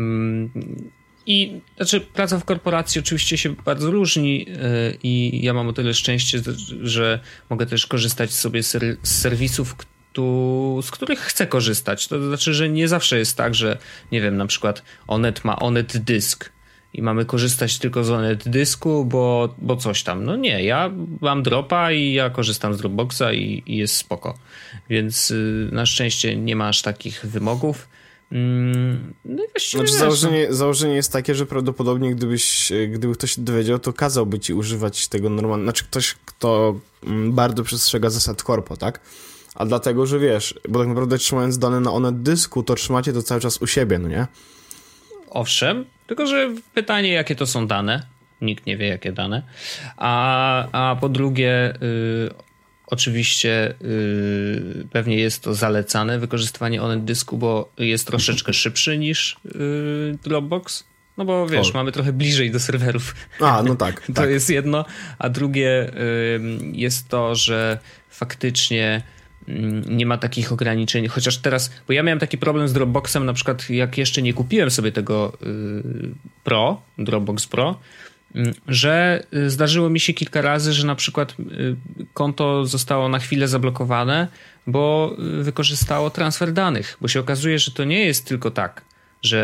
I znaczy praca w korporacji oczywiście się bardzo różni i ja mam o tyle szczęście, że mogę też korzystać sobie z serwisów, z których chcę korzystać. To znaczy, że nie zawsze jest tak, że nie wiem, na przykład Onet ma Onet Dysk i mamy korzystać tylko z Onet Dysku, bo, bo coś tam. No nie, ja mam Dropa i ja korzystam z Dropboxa i, i jest spoko. Więc yy, na szczęście nie ma aż takich wymogów. Mm, no i właściwie znaczy, założenie, założenie jest takie, że prawdopodobnie gdybyś, gdyby ktoś się dowiedział, to kazałby ci używać tego normalnie. Znaczy ktoś, kto bardzo przestrzega zasad korpo, tak? A dlatego, że wiesz, bo tak naprawdę trzymając dane na Onet Dysku, to trzymacie to cały czas u siebie, no nie? Owszem, tylko że pytanie, jakie to są dane. Nikt nie wie, jakie dane. A, a po drugie, y, oczywiście y, pewnie jest to zalecane, wykorzystywanie Onet Dysku, bo jest troszeczkę szybszy niż y, Dropbox. No bo wiesz, o. mamy trochę bliżej do serwerów. A, no tak. to tak. jest jedno. A drugie y, jest to, że faktycznie nie ma takich ograniczeń, chociaż teraz, bo ja miałem taki problem z Dropboxem, na przykład jak jeszcze nie kupiłem sobie tego y, Pro, Dropbox Pro, y, że zdarzyło mi się kilka razy, że na przykład y, konto zostało na chwilę zablokowane, bo wykorzystało transfer danych, bo się okazuje, że to nie jest tylko tak, że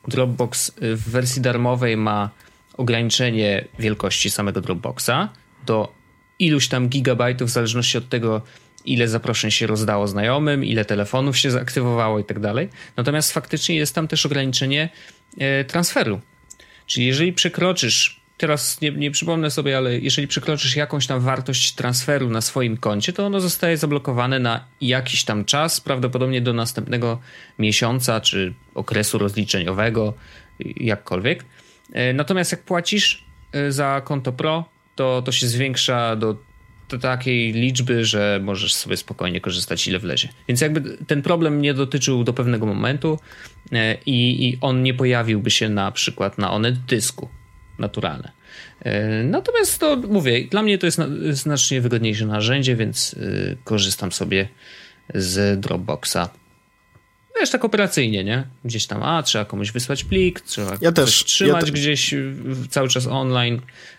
Dropbox w wersji darmowej ma ograniczenie wielkości samego Dropboxa do iluś tam gigabajtów w zależności od tego, ile zaproszeń się rozdało znajomym, ile telefonów się zaaktywowało i tak dalej. Natomiast faktycznie jest tam też ograniczenie e, transferu. Czyli jeżeli przekroczysz, teraz nie, nie przypomnę sobie, ale jeżeli przekroczysz jakąś tam wartość transferu na swoim koncie, to ono zostaje zablokowane na jakiś tam czas, prawdopodobnie do następnego miesiąca czy okresu rozliczeniowego, jakkolwiek. E, natomiast jak płacisz e, za konto Pro, to, to się zwiększa do do takiej liczby, że możesz sobie spokojnie korzystać ile wlezie. Więc jakby ten problem mnie dotyczył do pewnego momentu i, i on nie pojawiłby się na przykład na Onet dysku naturalne. Natomiast to mówię, dla mnie to jest znacznie wygodniejsze narzędzie, więc korzystam sobie z Dropboxa. Wiesz, tak operacyjnie, nie? Gdzieś tam, a trzeba komuś wysłać plik, trzeba ja coś też, trzymać ja te... gdzieś cały czas online,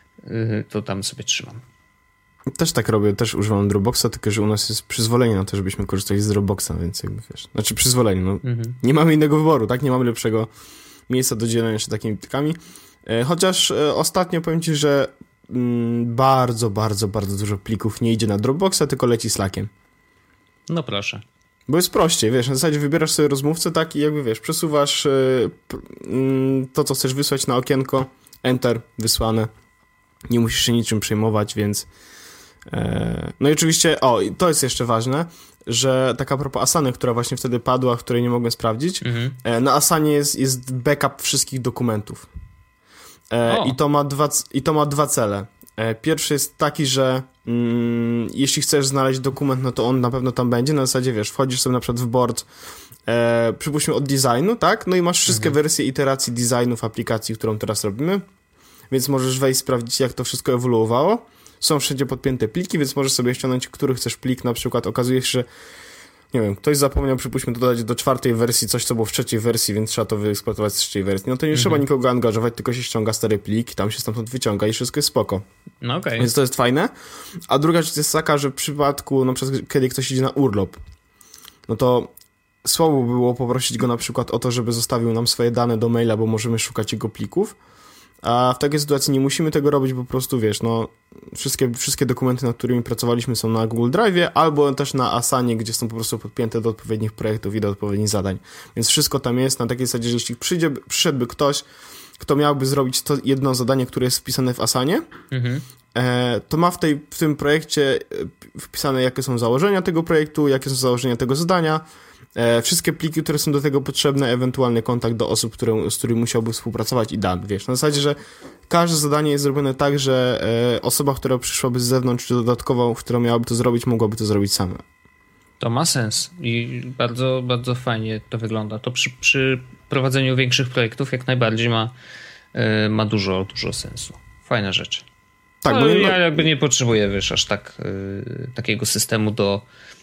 to tam sobie trzymam. Też tak robię, też używam Dropboxa, tylko że u nas jest przyzwolenie na to, żebyśmy korzystali z Dropboxa, więc jakby wiesz, znaczy przyzwolenie, no mhm. nie mamy innego wyboru, tak? Nie mamy lepszego miejsca do dzielenia się takimi plikami. E, chociaż e, ostatnio powiem ci, że mm, bardzo, bardzo, bardzo dużo plików nie idzie na Dropboxa, tylko leci Slackiem. No proszę. Bo jest prościej, wiesz, na zasadzie wybierasz sobie rozmówcę, tak, i jakby wiesz, przesuwasz e, p, m, to, co chcesz wysłać na okienko, enter, wysłane. Nie musisz się niczym przejmować, więc no i oczywiście, o, i to jest jeszcze ważne, że taka propos Asany, która właśnie wtedy padła, w której nie mogłem sprawdzić, mhm. na Asanie jest, jest backup wszystkich dokumentów. E, i, to ma dwa, I to ma dwa cele. E, pierwszy jest taki, że mm, jeśli chcesz znaleźć dokument, no to on na pewno tam będzie. Na zasadzie, wiesz, wchodzisz sobie na przykład w board, e, przypuśćmy od designu, tak? No i masz wszystkie mhm. wersje iteracji designów aplikacji, którą teraz robimy, więc możesz wejść, sprawdzić, jak to wszystko ewoluowało. Są wszędzie podpięte pliki, więc możesz sobie ściągnąć, który chcesz plik. Na przykład okazuje się, że nie wiem, ktoś zapomniał, przypuśćmy, dodać do czwartej wersji coś, co było w trzeciej wersji, więc trzeba to wyeksploatować z trzeciej wersji. No to nie mhm. trzeba nikogo angażować, tylko się ściąga stary plik, tam się stamtąd wyciąga i wszystko jest spoko. No okay. Więc to jest fajne. A druga rzecz jest taka, że w przypadku, na przykład, kiedy ktoś idzie na urlop, no to słabo było poprosić go na przykład o to, żeby zostawił nam swoje dane do maila, bo możemy szukać jego plików. A w takiej sytuacji nie musimy tego robić, bo po prostu, wiesz, no wszystkie, wszystkie dokumenty, nad którymi pracowaliśmy, są na Google Drive'ie albo też na Asanie, gdzie są po prostu podpięte do odpowiednich projektów i do odpowiednich zadań. Więc wszystko tam jest na takiej zasadzie, że jeśli przyjdzie, przyszedłby ktoś, kto miałby zrobić to jedno zadanie, które jest wpisane w Asanie, mhm. e, to ma w, tej, w tym projekcie wpisane, jakie są założenia tego projektu, jakie są założenia tego zadania, E, wszystkie pliki, które są do tego potrzebne, ewentualny kontakt do osób, które, z którymi musiałby współpracować i dan, wiesz, na zasadzie, że każde zadanie jest zrobione tak, że e, osoba, która przyszłaby z zewnątrz, czy dodatkowo, która miałaby to zrobić, mogłaby to zrobić sama. To ma sens i bardzo, bardzo fajnie to wygląda. To przy, przy prowadzeniu większych projektów jak najbardziej ma, e, ma dużo, dużo sensu. Fajna rzecz. Tak, no, bo ja no... jakby nie potrzebuję, wiesz, aż tak e, takiego systemu do,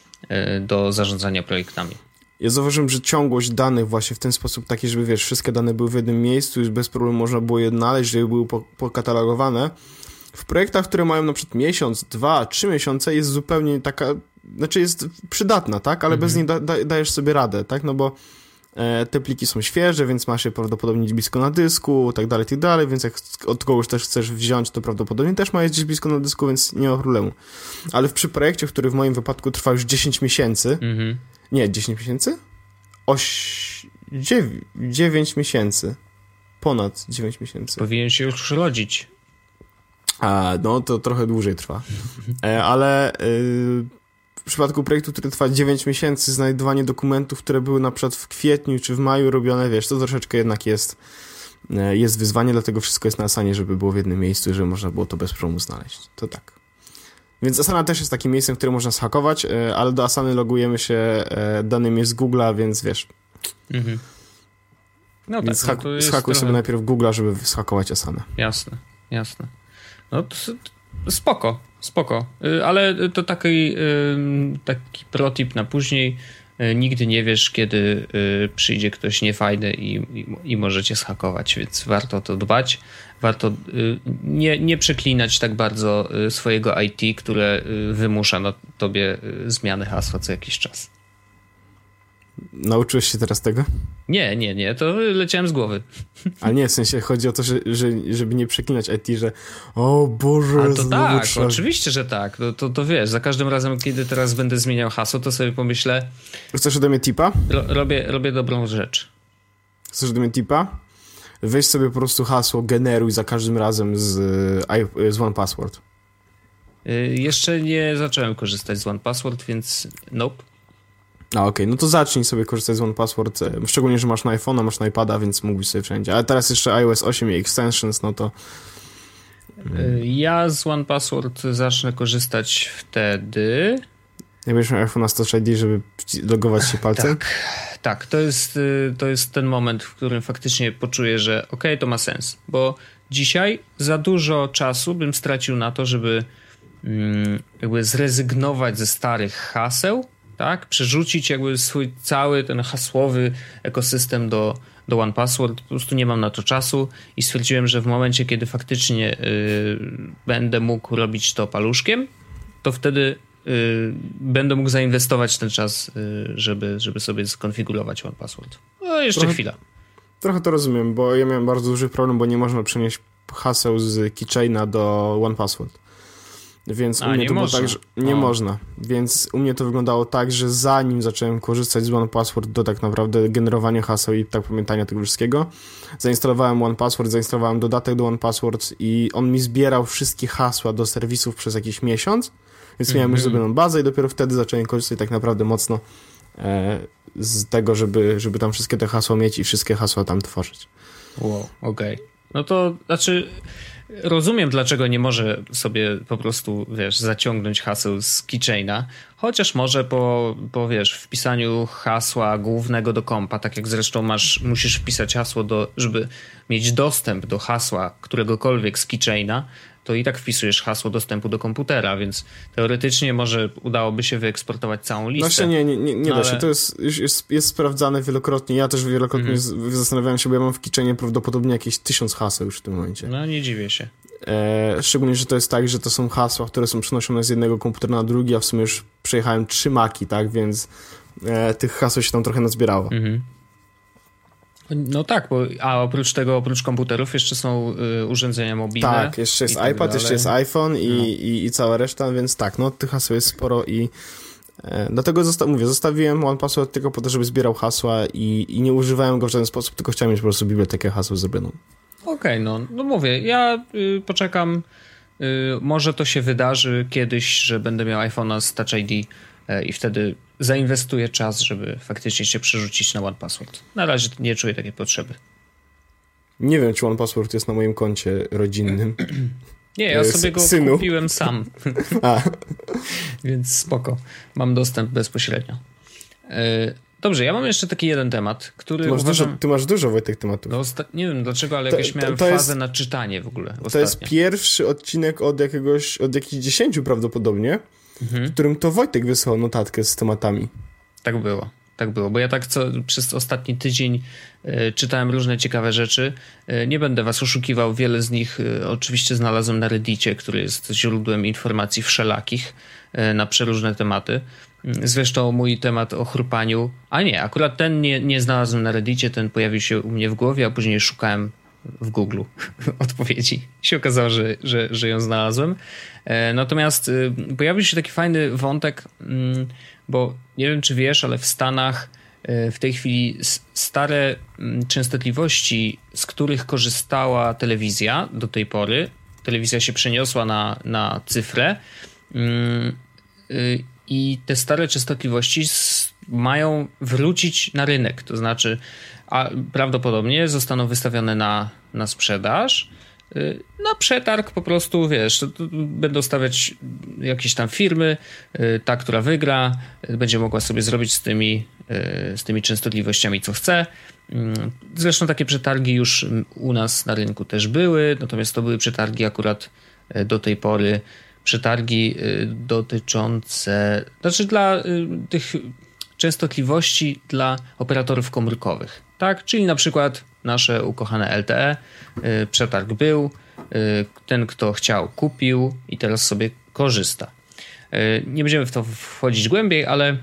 e, do zarządzania projektami. Ja zauważyłem, że ciągłość danych właśnie w ten sposób taki, żeby wiesz, wszystkie dane były w jednym miejscu i bez problemu można było je znaleźć, żeby były pokatalogowane. W projektach, które mają na przykład miesiąc, dwa, trzy miesiące jest zupełnie taka, znaczy jest przydatna, tak? Ale mhm. bez niej da, da, dajesz sobie radę, tak? No bo e, te pliki są świeże, więc masz je prawdopodobnie blisko na dysku, tak dalej, tak dalej, więc jak od kogoś też chcesz wziąć, to prawdopodobnie też ma je gdzieś blisko na dysku, więc nie ma problemu. Ale przy projekcie, który w moim wypadku trwa już dziesięć miesięcy, mhm. Nie, dziesięć miesięcy? Oś... dziewięć, dziewięć miesięcy. Ponad dziewięć miesięcy. Powinien się już rodzić. A, no to trochę dłużej trwa. E, ale y, w przypadku projektu, który trwa dziewięć miesięcy, znajdowanie dokumentów, które były na przykład w kwietniu czy w maju robione, wiesz, to troszeczkę jednak jest, jest wyzwanie, dlatego wszystko jest na Asanie, żeby było w jednym miejscu i żeby można było to bez problemu znaleźć. To tak. Więc Asana też jest takim miejscem, które można zhakować, ale do Asany logujemy się danymi z Google'a, więc wiesz. Mhm. No więc tak, no zhakuj trochę... sobie najpierw Google'a, żeby zhakować Asanę. Jasne, jasne. No to, to spoko, spoko. Ale to taki, taki protip na później. Nigdy nie wiesz, kiedy przyjdzie ktoś niefajny i, i, i możecie zhakować, więc warto o to dbać. Warto nie, nie przeklinać tak bardzo swojego I T, które wymusza na tobie zmiany hasła co jakiś czas. Nauczyłeś się teraz tego? Nie, nie, nie, to leciałem z głowy. Ale nie, w sensie chodzi o to, że, że, żeby nie przeklinać I T, że o Boże, ale to tak, trzeba... oczywiście, że tak. To, to, to wiesz, za każdym razem, kiedy teraz będę zmieniał hasło, to sobie pomyślę... Chcesz ode mnie tipa? Ro, robię, robię dobrą rzecz. Chcesz ode mnie tipa? Weź sobie po prostu hasło, generuj za każdym razem z, z one password. Yy, jeszcze nie zacząłem korzystać z one password, więc nope. A okej, okay. No to zacznij sobie korzystać z one password, szczególnie, że masz na iPhone'a, masz na iPada, więc mógłbyś sobie wszędzie. Ale teraz jeszcze iOS osiem i extensions, no to... Ja z one password zacznę korzystać wtedy... Jak będziesz miał iPhone'a z Touch I D, żeby logować się palcem? Tak, tak. To jest, to jest ten moment, w którym faktycznie poczuję, że okej, okay, to ma sens. Bo dzisiaj za dużo czasu bym stracił na to, żeby mm, jakby zrezygnować ze starych haseł, tak? Przerzucić jakby swój cały ten hasłowy ekosystem do, do one password. Po prostu nie mam na to czasu i stwierdziłem, że w momencie, kiedy faktycznie yy, będę mógł robić to paluszkiem, to wtedy yy, będę mógł zainwestować ten czas, yy, żeby, żeby sobie skonfigurować one password. No jeszcze trochę, chwila. Trochę to rozumiem, bo ja miałem bardzo duży problem, bo nie można przenieść haseł z keychaina do one password. Więc A, u mnie nie to można. było tak, że nie o. można. Więc u mnie to wyglądało tak, że zanim zacząłem korzystać z one password do tak naprawdę generowania haseł i tak pamiętania tego wszystkiego, zainstalowałem one password, zainstalowałem dodatek do one password i on mi zbierał wszystkie hasła do serwisów przez jakiś miesiąc, więc mm-hmm. miałem już zrobioną bazę i dopiero wtedy zacząłem korzystać tak naprawdę mocno e, z tego, żeby, żeby tam wszystkie te hasła mieć i wszystkie hasła tam tworzyć. Wow, okej. Okay. No to znaczy... Rozumiem, dlaczego nie może sobie po prostu, wiesz, zaciągnąć haseł z keychaina, chociaż może po, po, wiesz, wpisaniu hasła głównego do kompa, tak jak zresztą masz, musisz wpisać hasło, do, żeby mieć dostęp do hasła któregokolwiek z keychaina, to i tak wpisujesz hasło dostępu do komputera, więc teoretycznie może udałoby się wyeksportować całą listę. Właśnie nie, nie, nie, nie no da ale... się. To jest, jest, jest sprawdzane wielokrotnie. Ja też wielokrotnie mm-hmm. zastanawiałem się, bo ja mam w keychainie prawdopodobnie jakieś tysiąc haseł już w tym momencie. No nie dziwię się. E, szczególnie, że to jest tak, że to są hasła, które są przenoszone z jednego komputera na drugi, a w sumie już przejechałem trzy maki, tak, więc e, tych haseł się tam trochę nazbierało. Mm-hmm. No tak, bo a oprócz tego, oprócz komputerów jeszcze są y, urządzenia mobilne. Tak, jeszcze jest tak iPad, dalej. jeszcze jest iPhone i, no. i, i cała reszta, więc tak, no tych haseł jest sporo i e, dlatego zosta- mówię, zostawiłem one password tylko po to, żeby zbierał hasła i, i nie używałem go w żaden sposób, tylko chciałem mieć po prostu bibliotekę haseł zrobioną. Okej, okay, no, no mówię, ja y, poczekam, y, może to się wydarzy kiedyś, że będę miał iPhone'a z Touch I D y, i wtedy zainwestuję czas, żeby faktycznie się przerzucić na one password. Na razie nie czuję takiej potrzeby. Nie wiem, czy one password jest na moim koncie rodzinnym. Nie, ja sobie go Synu. kupiłem sam. A. Więc spoko. Mam dostęp bezpośrednio. Y, Dobrze, ja mam jeszcze taki jeden temat, który Ty masz, uważam... dużo, ty masz dużo, Wojtek, tematów. No, osta... Nie wiem dlaczego, ale to, jakieś miałem to fazę jest, na czytanie w ogóle ostatnio. To jest pierwszy odcinek od jakiegoś, od jakichś dziesięciu prawdopodobnie, mhm. w którym to Wojtek wysłał notatkę z tematami. Tak było, tak było, bo ja tak co, przez ostatni tydzień y, czytałem różne ciekawe rzeczy. Y, nie będę was oszukiwał, wiele z nich y, oczywiście znalazłem na Reddicie, który jest źródłem informacji wszelakich y, na przeróżne tematy. Zresztą mój temat o chrupaniu, a nie, akurat ten nie, nie znalazłem na Reddicie, ten pojawił się u mnie w głowie, a później szukałem w Google odpowiedzi. I się okazało, że, że, że ją znalazłem. E, natomiast y, pojawił się taki fajny wątek, y, bo nie wiem, czy wiesz, ale w Stanach y, w tej chwili stare y, częstotliwości, z których korzystała telewizja do tej pory, telewizja się przeniosła na, na cyfrę, y, y, i te stare częstotliwości mają wrócić na rynek, to znaczy a prawdopodobnie zostaną wystawione na, na sprzedaż, na przetarg po prostu, wiesz, to, to będą stawiać jakieś tam firmy, ta, która wygra, będzie mogła sobie zrobić z tymi, z tymi częstotliwościami co chce. Zresztą takie przetargi już u nas na rynku też były, natomiast to były przetargi akurat do tej pory przetargi dotyczące, znaczy dla tych częstotliwości dla operatorów komórkowych, tak? Czyli na przykład nasze ukochane L T E, przetarg był, ten kto chciał kupił i teraz sobie korzysta. Nie będziemy w to wchodzić głębiej, ale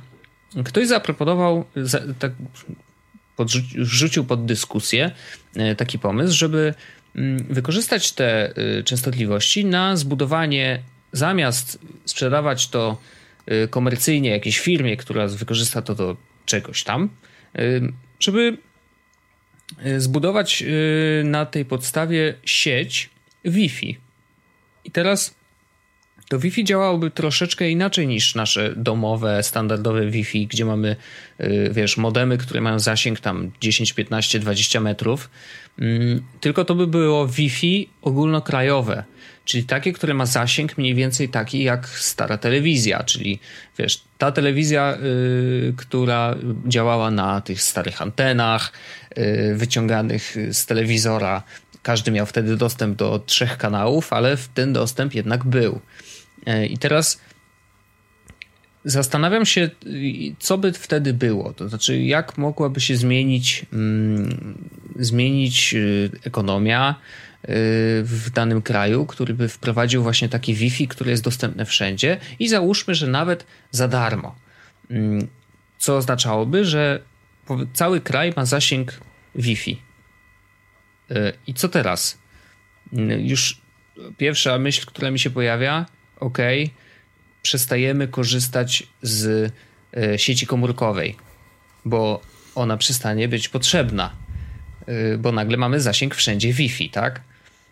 ktoś zaproponował, za, tak podrzucił, wrzucił pod dyskusję taki pomysł, żeby wykorzystać te częstotliwości na zbudowanie, zamiast sprzedawać to komercyjnie jakiejś firmie, która wykorzysta to do czegoś tam, żeby zbudować na tej podstawie sieć Wi-Fi. I teraz to Wi-Fi działałoby troszeczkę inaczej niż nasze domowe, standardowe Wi-Fi, gdzie mamy, wiesz, modemy, które mają zasięg tam dziesięć, piętnaście, dwadzieścia metrów. Tylko to by było Wi-Fi ogólnokrajowe, czyli takie, które ma zasięg mniej więcej taki jak stara telewizja, czyli wiesz, ta telewizja, y, która działała na tych starych antenach y, wyciąganych z telewizora. Każdy miał wtedy dostęp do trzech kanałów, ale ten dostęp jednak był. Y, I teraz zastanawiam się, co by wtedy było. To znaczy, jak mogłaby się zmienić, mm, zmienić y, ekonomia w danym kraju, który by wprowadził właśnie taki Wi-Fi, które jest dostępne wszędzie i załóżmy, że nawet za darmo. Co oznaczałoby, że cały kraj ma zasięg Wi-Fi. I co teraz? Już pierwsza myśl, która mi się pojawia, ok, przestajemy korzystać z sieci komórkowej, bo ona przestanie być potrzebna, bo nagle mamy zasięg wszędzie Wi-Fi, tak?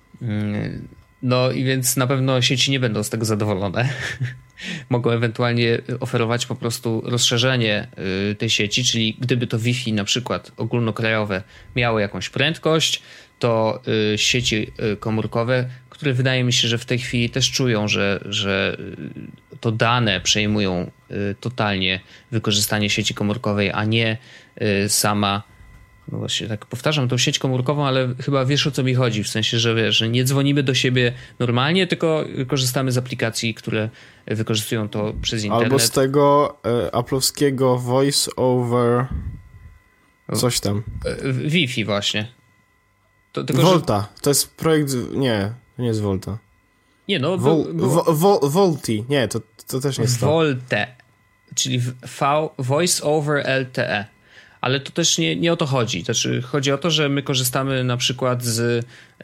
No i więc na pewno sieci nie będą z tego zadowolone. Mogą ewentualnie oferować po prostu rozszerzenie tej sieci, czyli gdyby to Wi-Fi na przykład ogólnokrajowe miało jakąś prędkość, to sieci komórkowe, które wydaje mi się, że w tej chwili też czują, że, że to dane przejmują totalnie wykorzystanie sieci komórkowej, a nie sama. No właśnie, tak powtarzam tą sieć komórkową, ale chyba wiesz, o co mi chodzi, w sensie, że wiesz, że nie dzwonimy do siebie normalnie, tylko korzystamy z aplikacji, które wykorzystują to przez internet. Albo z tego e, aplowskiego voice over coś tam. E, Wi-Fi właśnie. To, tylko, Volta, że... to jest projekt, nie, to nie jest Volta. Nie no, Vol, było... vo, vo, Volti, nie, to, to też nie jest to. Volte, czyli v, voice over L T E. Ale to też nie, nie o to chodzi. Znaczy, chodzi o to, że my korzystamy na przykład z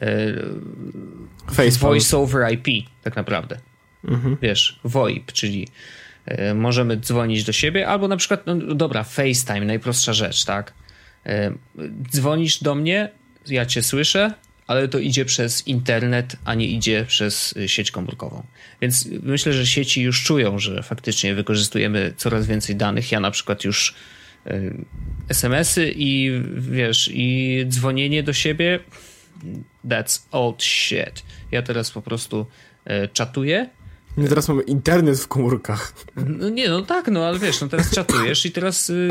e, Voice over I P tak naprawdę. Mhm. Wiesz, VoIP, czyli e, możemy dzwonić do siebie, albo na przykład, no dobra, FaceTime, najprostsza rzecz, tak? E, dzwonisz do mnie, ja cię słyszę, ale to idzie przez internet, a nie idzie przez sieć komórkową. Więc myślę, że sieci już czują, że faktycznie wykorzystujemy coraz więcej danych. Ja na przykład już es em esy i wiesz, i dzwonienie do siebie, that's old shit. Ja teraz po prostu e, czatuję. My teraz mamy internet w komórkach. No nie, no tak, no ale wiesz, no teraz czatujesz i teraz y,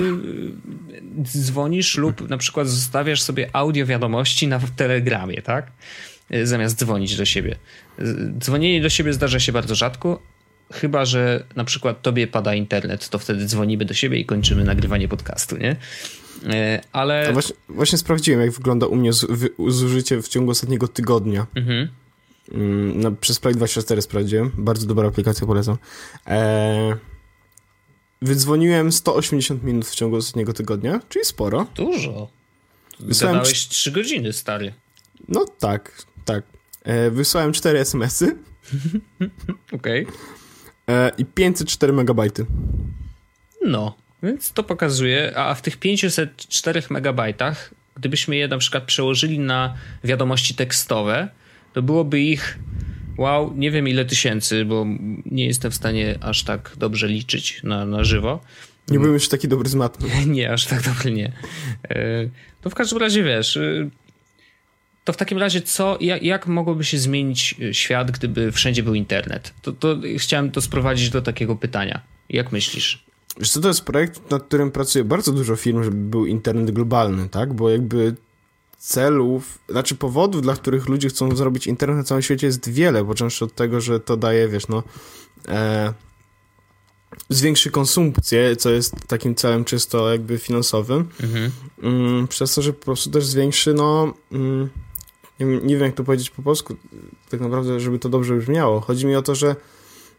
dzwonisz lub na przykład zostawiasz sobie audio wiadomości na Telegramie, tak? Y, zamiast dzwonić do siebie. Y, dzwonienie do siebie zdarza się bardzo rzadko, chyba że na przykład tobie pada internet, to wtedy dzwonimy do siebie i kończymy nagrywanie podcastu, nie? Ale... Właśnie, właśnie sprawdziłem, jak wygląda u mnie zużycie w ciągu ostatniego tygodnia. Mhm. No, przez Play dwadzieścia cztery sprawdziłem. Bardzo dobra aplikacja, polecam. Eee, wydzwoniłem sto osiemdziesiąt minut w ciągu ostatniego tygodnia, czyli sporo. Dużo. Gadałeś trzy godziny, stary. No tak, tak. Eee, wysłałem cztery es em esy. Okej. Okay. I pięćset cztery megabajty. No, więc to pokazuje, a w tych pięćset cztery megabajtach, gdybyśmy je na przykład przełożyli na wiadomości tekstowe, to byłoby ich, wow, nie wiem ile tysięcy, bo nie jestem w stanie aż tak dobrze liczyć na, na żywo. Nie byłem już taki dobry z matmy. Nie, aż tak dobry nie. To w każdym razie wiesz... To w takim razie co, jak, jak mogłoby się zmienić świat, gdyby wszędzie był internet? To, to chciałem to sprowadzić do takiego pytania. Jak myślisz? Wiesz co, to jest projekt, nad którym pracuje bardzo dużo firm, żeby był internet globalny, tak? Bo jakby celów, znaczy powodów, dla których ludzie chcą zrobić internet na całym świecie jest wiele, począwszy od tego, że to daje, wiesz, no e, zwiększy konsumpcję, co jest takim celem czysto jakby finansowym, mhm. mm, przez to, że po prostu też zwiększy, no mm, nie, nie wiem jak to powiedzieć po polsku, tak naprawdę, żeby to dobrze brzmiało. Chodzi mi o to, że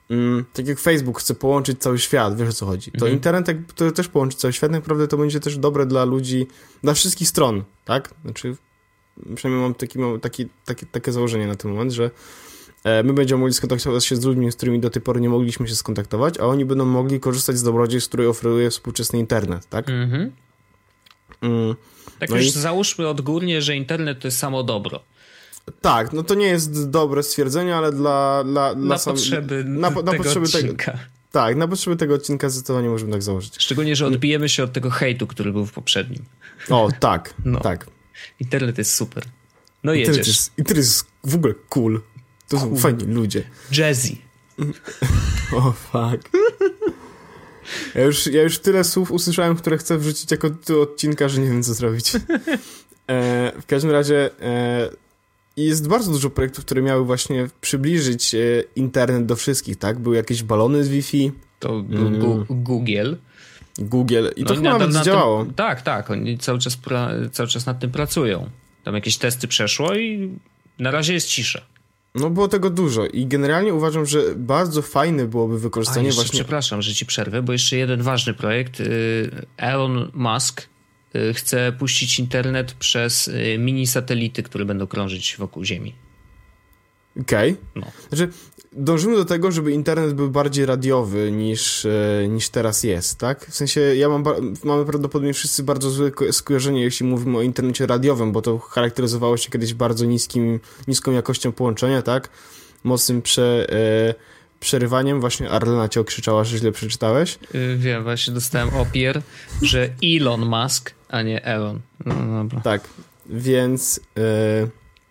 mm, tak jak Facebook chce połączyć cały świat, wiesz o co chodzi, to mhm. internet jak, to też połączy cały świat, naprawdę to będzie też dobre dla ludzi, dla wszystkich stron, tak? Znaczy, przynajmniej mam, taki, mam taki, taki, takie założenie na ten moment, że e, my będziemy mogli skontaktować się z ludźmi, z którymi do tej pory nie mogliśmy się skontaktować, a oni będą mogli korzystać z dobrodziejstw, które oferuje współczesny internet, tak? Mhm. Mm. Tak no już i... załóżmy odgórnie, że internet to jest samo dobro. Tak, no to nie jest dobre stwierdzenie, ale dla... dla, dla na sam... potrzeby na, na tego potrzeby odcinka. Tego, tak, na potrzeby tego odcinka zdecydowanie możemy tak założyć. Szczególnie, że odbijemy się od tego hejtu, który był w poprzednim. O, tak, no. tak. Internet jest super. No internet jedziesz. Jest, internet jest w ogóle cool. To cool. Są fajni ludzie. Jazzy. O, fuck. Ja już, ja już tyle słów usłyszałem, które chcę wrzucić jako do odcinka, że nie wiem, co zrobić. E, w każdym razie e, jest bardzo dużo projektów, które miały właśnie przybliżyć e, internet do wszystkich, tak? Były jakieś balony z Wi-Fi. To był mm. Google. Google. I no to i chyba nadal nawet na działało. Tym, tak, tak. Oni cały czas, pra, cały czas nad tym pracują. Tam jakieś testy przeszło i na razie jest cisza. No było tego dużo i generalnie uważam, że bardzo fajne byłoby wykorzystanie A jeszcze, właśnie... przepraszam, że ci przerwę, bo jeszcze jeden ważny projekt. Elon Musk chce puścić internet przez mini satelity, które będą krążyć wokół Ziemi. Okej. Okay. No. Znaczy, dążymy do tego, żeby internet był bardziej radiowy niż, niż teraz jest, tak? W sensie, ja mam, mamy prawdopodobnie wszyscy bardzo złe skojarzenie, jeśli mówimy o internecie radiowym, bo to charakteryzowało się kiedyś bardzo niskim, niską jakością połączenia, tak? Mocnym prze, e, przerywaniem. Właśnie Arlena cię okrzyczała, że źle przeczytałeś. Yy, wiem, właśnie dostałem opier, że Elon Musk, a nie Elon. No, dobra. Tak, więc... E,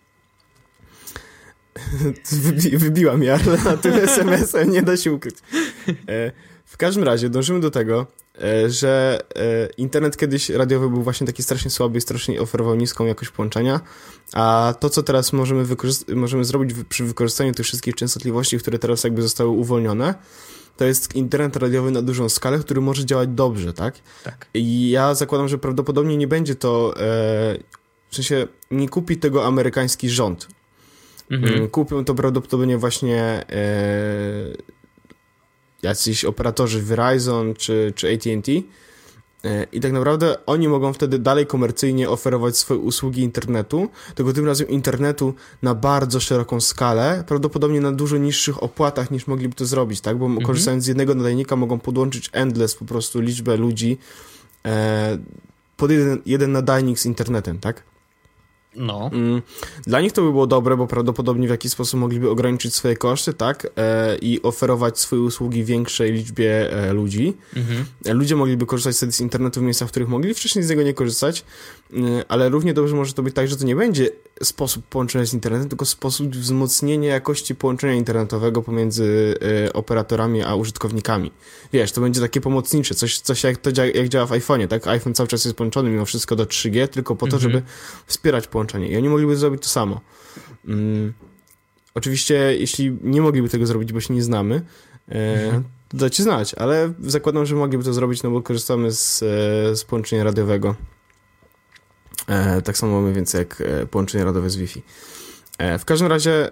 Wybi- wybiła mnie Arlena tym es em esem, nie da się ukryć. E, w każdym razie dążymy do tego, e, że e, internet kiedyś radiowy był właśnie taki strasznie słaby i strasznie oferował niską jakość połączenia, a to, co teraz możemy, wykorzyst- możemy zrobić w- przy wykorzystaniu tych wszystkich częstotliwości, które teraz jakby zostały uwolnione, to jest internet radiowy na dużą skalę, który może działać dobrze, tak? Tak. I ja zakładam, że prawdopodobnie nie będzie to, e, w sensie nie kupi tego amerykański rząd. Mhm. Kupią to prawdopodobnie właśnie e, jacyś operatorzy Verizon czy, czy A T and T e, i tak naprawdę oni mogą wtedy dalej komercyjnie oferować swoje usługi internetu, tylko tym razem internetu na bardzo szeroką skalę, prawdopodobnie na dużo niższych opłatach niż mogliby to zrobić, tak? Bo mhm. korzystając z jednego nadajnika mogą podłączyć endless po prostu liczbę ludzi e, pod jeden, jeden nadajnik z internetem, tak? No. Dla nich to by było dobre, bo prawdopodobnie w jakiś sposób mogliby ograniczyć swoje koszty, tak? E, I oferować swoje usługi większej liczbie e, ludzi. Mhm. Ludzie mogliby korzystać wtedy z internetu w miejscach, w których mogli wcześniej z niego nie korzystać, e, ale równie dobrze może to być tak, że to nie będzie sposób połączenia z internetem, tylko sposób wzmocnienia jakości połączenia internetowego pomiędzy e, operatorami a użytkownikami. Wiesz, to będzie takie pomocnicze, coś, coś jak to dzia- jak działa w iPhone'ie, tak? iPhone cały czas jest połączony mimo wszystko do trzy G, tylko po to, mhm. żeby wspierać połączenie. I oni mogliby zrobić to samo. Um, oczywiście, jeśli nie mogliby tego zrobić, bo się nie znamy, e, mhm. to dajcie znać, ale zakładam, że mogliby to zrobić, no bo korzystamy z, z połączenia radiowego. E, tak samo mamy więcej jak połączenie radiowe z Wi-Fi. E, w każdym razie e,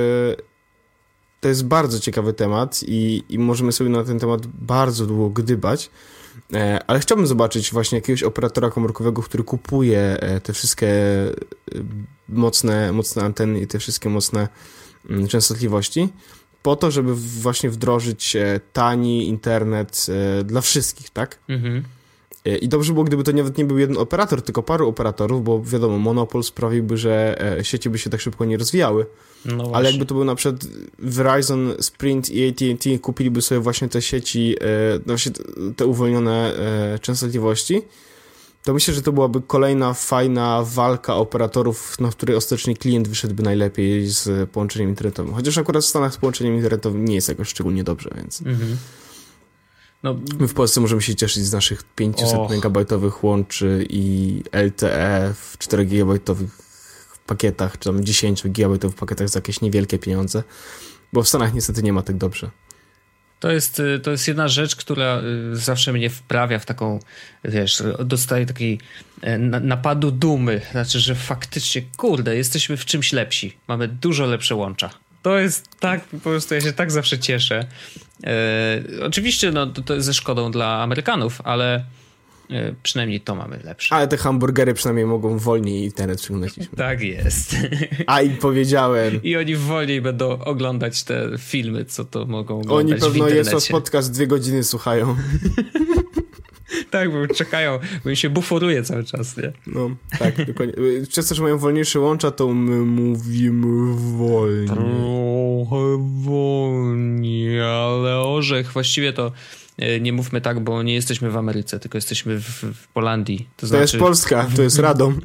to jest bardzo ciekawy temat i, i możemy sobie na ten temat bardzo długo gdybać. Ale chciałbym zobaczyć właśnie jakiegoś operatora komórkowego, który kupuje te wszystkie mocne, mocne anteny i te wszystkie mocne częstotliwości po to, żeby właśnie wdrożyć tani internet dla wszystkich, tak? Mhm. I dobrze było, gdyby to nawet nie był jeden operator, tylko paru operatorów, bo wiadomo, monopol sprawiłby, że sieci by się tak szybko nie rozwijały. No ale jakby to był na przykład Verizon, Sprint i A T and T kupiliby sobie właśnie te sieci, właśnie te uwolnione częstotliwości, to myślę, że to byłaby kolejna fajna walka operatorów, na której ostatecznie klient wyszedłby najlepiej z połączeniem internetowym. Chociaż akurat w Stanach z połączeniem internetowym nie jest jakoś szczególnie dobrze, więc... Mhm. No, my w Polsce możemy się cieszyć z naszych pięćset megabajtowych łączy i L T E w cztery gigabajtowych pakietach, czy tam dziesięć gigabajtowych pakietach za jakieś niewielkie pieniądze, bo w Stanach niestety nie ma tak dobrze. To jest, to jest jedna rzecz, która zawsze mnie wprawia w taką, wiesz, dostaję takiej napadu dumy, znaczy, że faktycznie, kurde, jesteśmy w czymś lepsi, mamy dużo lepsze łącza. to jest tak, po prostu ja się tak zawsze cieszę. E, oczywiście no, to, to jest ze szkodą dla Amerykanów, ale e, przynajmniej to mamy lepsze. Ale te hamburgery przynajmniej mogą wolniej internet przeglądać. Tak jest. A i powiedziałem. I oni wolniej będą oglądać te filmy, co to mogą oglądać oni w internecie. Oni pewno jest podcast dwie godziny słuchają. Tak, bo czekają, bo im się buforuje cały czas, nie? No, tak, dokładnie. Przez to, że mają wolniejsze łącza, to my mówimy wolniej. Trochę wolniej, ale orzech, właściwie to nie mówmy tak, bo nie jesteśmy w Ameryce, tylko jesteśmy w, w Polandii. To, to znaczy, jest Polska, to jest Radom.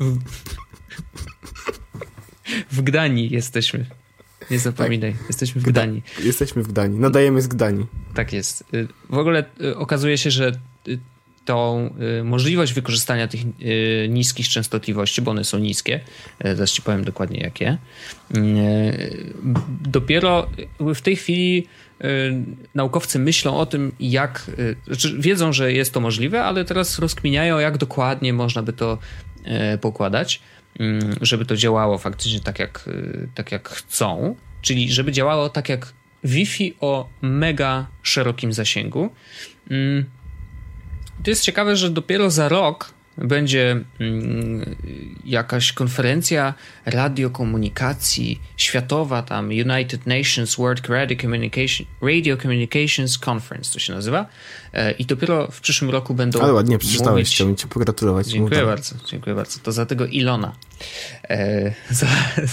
W Gdańsku jesteśmy. Nie zapominaj, tak. Jesteśmy w Gdańsku. Jesteśmy w Gdańsku, nadajemy z Gdańsku. Tak jest. W ogóle okazuje się, że tą y, możliwość wykorzystania tych y, niskich częstotliwości, bo one są niskie, y, zaraz ci powiem dokładnie jakie, y, dopiero w tej chwili y, naukowcy myślą o tym, jak, y, znaczy wiedzą, że jest to możliwe, ale teraz rozkminiają, jak dokładnie można by to y, pokładać, y, żeby to działało faktycznie tak jak, y, tak jak chcą, czyli żeby działało tak jak Wi-Fi o mega szerokim zasięgu. Y, To jest ciekawe, że dopiero za rok będzie mm, jakaś konferencja radiokomunikacji światowa, tam United Nations World Radio, Communication, Radio Communications Conference to się nazywa. E, I dopiero w przyszłym roku będą Ale ładnie przeczytałeś, mówić... chciałbym ci pogratulować. Dziękuję bardzo, dziękuję bardzo. To za tego Ilona. E, za...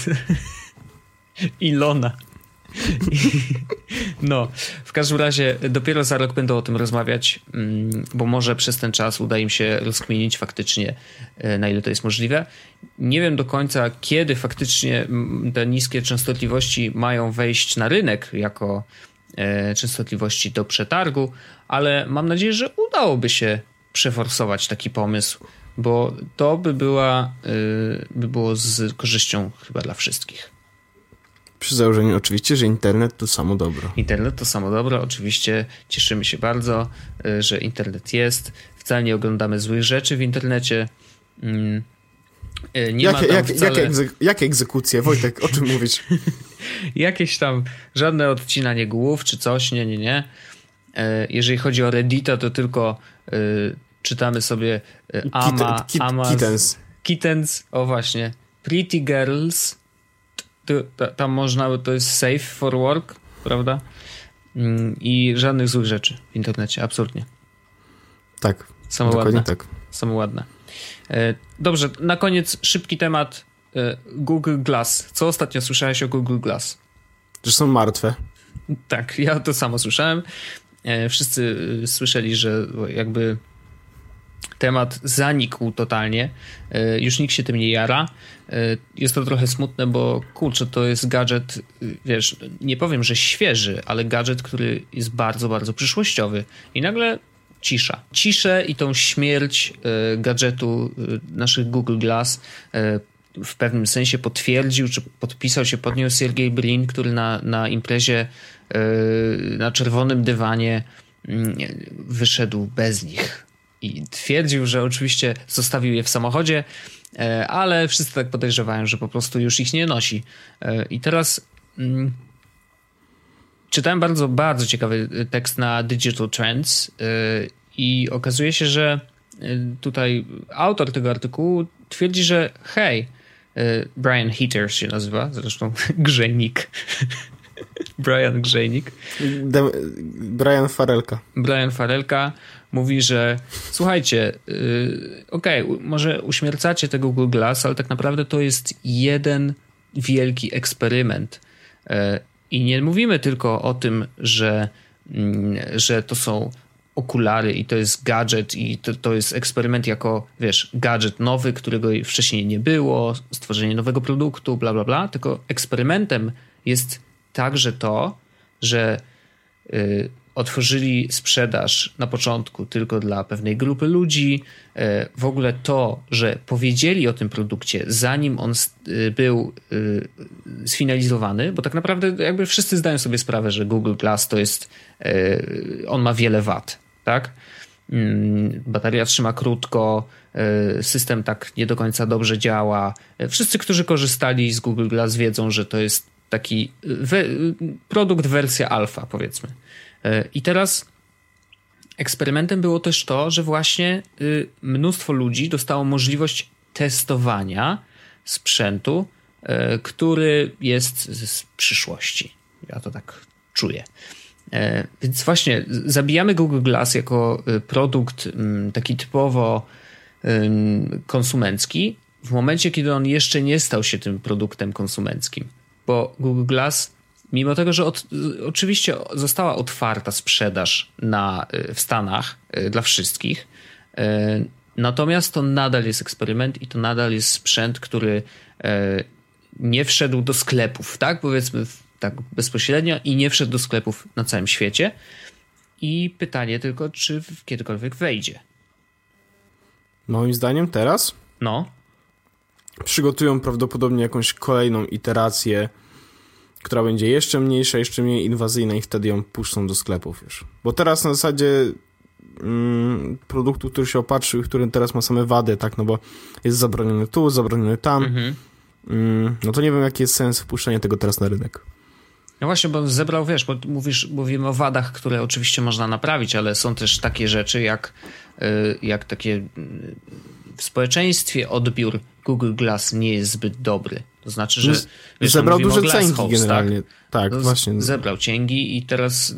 Ilona. No, w każdym razie dopiero za rok będą o tym rozmawiać, bo może przez ten czas uda im się rozkminić faktycznie, na ile to jest możliwe. Nie wiem do końca, kiedy faktycznie te niskie częstotliwości mają wejść na rynek jako częstotliwości do przetargu, ale mam nadzieję, że udałoby się przeforsować taki pomysł, bo to by była, by było z korzyścią chyba dla wszystkich. Przy założeniu oczywiście, że internet to samo dobro. Internet to samo dobro, oczywiście cieszymy się bardzo, że internet jest. Wcale nie oglądamy złych rzeczy w internecie. Nie jakie, ma tam jak, wcale... jakie, egze, jakie egzekucje? Wojtek, o czym mówisz? Jakieś tam, żadne odcinanie głów czy coś, nie, nie, nie. Jeżeli chodzi o Reddita, to tylko czytamy sobie Ama, Kit, Ama Kittens. Kittens, o właśnie, Pretty Girls. Tam można, to jest safe for work, prawda? I żadnych złych rzeczy w internecie, absolutnie. Tak, same dokładnie ładne. tak. Same ładne. Dobrze, na koniec szybki temat Google Glass. Co ostatnio słyszałeś o Google Glass? Że są martwe. Tak, ja to samo słyszałem. Wszyscy słyszeli, że jakby temat zanikł totalnie. Już nikt się tym nie jara. Jest to trochę smutne, bo kurczę, to jest gadżet, wiesz, nie powiem, że świeży, ale gadżet, który jest bardzo, bardzo przyszłościowy. I nagle cisza. Ciszę i tą śmierć gadżetu naszych Google Glass w pewnym sensie potwierdził, czy podpisał się pod nią Sergey Brin, który na, na imprezie na czerwonym dywanie wyszedł bez nich. I twierdził, że oczywiście zostawił je w samochodzie, ale wszyscy tak podejrzewają, że po prostu już ich nie nosi. I teraz mm, czytałem bardzo, bardzo ciekawy tekst na Digital Trends i okazuje się, że tutaj autor tego artykułu twierdzi, że hej, Brian Heater się nazywa, zresztą Grzejnik. Brian Grzejnik. De- Brian Farelka. Brian Farelka mówi, że słuchajcie, yy, okej, okay, może uśmiercacie tego Google Glass, ale tak naprawdę to jest jeden wielki eksperyment. Yy, I nie mówimy tylko o tym, że, yy, że to są okulary i to jest gadżet i to, to jest eksperyment jako, wiesz, gadżet nowy, którego wcześniej nie było, stworzenie nowego produktu, bla, bla, bla, tylko eksperymentem jest także to, że yy, otworzyli sprzedaż na początku tylko dla pewnej grupy ludzi. W ogóle to, że powiedzieli o tym produkcie, zanim on był sfinalizowany, bo tak naprawdę jakby wszyscy zdają sobie sprawę, że Google Glass to jest, on ma wiele wad, tak? Bateria trzyma krótko, system tak nie do końca dobrze działa. Wszyscy, którzy korzystali z Google Glass, wiedzą, że to jest taki we, produkt wersja alfa, powiedzmy. I teraz eksperymentem było też to, że właśnie mnóstwo ludzi dostało możliwość testowania sprzętu, który jest z przyszłości. Ja to tak czuję. Więc właśnie zabijamy Google Glass jako produkt taki typowo konsumencki w momencie, kiedy on jeszcze nie stał się tym produktem konsumenckim. Bo Google Glass, mimo tego, że od, oczywiście została otwarta sprzedaż na, w Stanach dla wszystkich, natomiast to nadal jest eksperyment i to nadal jest sprzęt, który nie wszedł do sklepów, tak? Powiedzmy tak bezpośrednio i nie wszedł do sklepów na całym świecie. I pytanie tylko, czy kiedykolwiek wejdzie. Moim zdaniem teraz no. przygotują prawdopodobnie jakąś kolejną iterację, która będzie jeszcze mniejsza, jeszcze mniej inwazyjna i wtedy ją puszczą do sklepów już. Bo teraz na zasadzie mm, produktu, który się opatrzył, który teraz ma same wady, tak, no bo jest zabroniony tu, zabroniony tam, mhm. mm, no to nie wiem, jaki jest sens wpuszczenia tego teraz na rynek. No właśnie, bo zebrał, wiesz, bo mówisz, mówimy o wadach, które oczywiście można naprawić, ale są też takie rzeczy jak, jak takie w społeczeństwie odbiór Google Glass nie jest zbyt dobry. To znaczy, że wiesz, zebrał duże cięgi generalnie. Tak, tak no, właśnie. Zebrał cięgi i teraz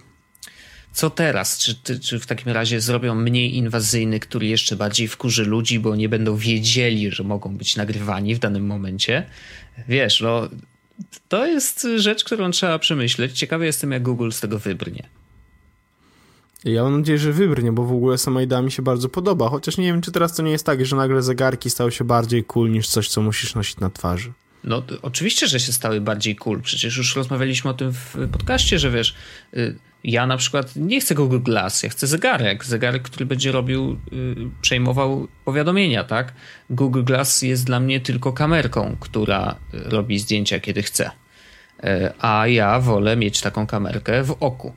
co teraz? Czy, czy w takim razie zrobią mniej inwazyjny, który jeszcze bardziej wkurzy ludzi, bo nie będą wiedzieli, że mogą być nagrywani w danym momencie? Wiesz, no to jest rzecz, którą trzeba przemyśleć. Ciekawy jestem, jak Google z tego wybrnie. Ja mam nadzieję, że wybrnie, bo w ogóle sama idea mi się bardzo podoba. Chociaż nie wiem, czy teraz to nie jest tak, że nagle zegarki stały się bardziej cool niż coś, co musisz nosić na twarzy. No oczywiście, że się stały bardziej cool. Przecież już rozmawialiśmy o tym w podcaście, że wiesz, ja na przykład nie chcę Google Glass, ja chcę zegarek. Zegarek, który będzie robił, przejmował powiadomienia, tak? Google Glass jest dla mnie tylko kamerką, która robi zdjęcia, kiedy chce. A ja wolę mieć taką kamerkę w oku.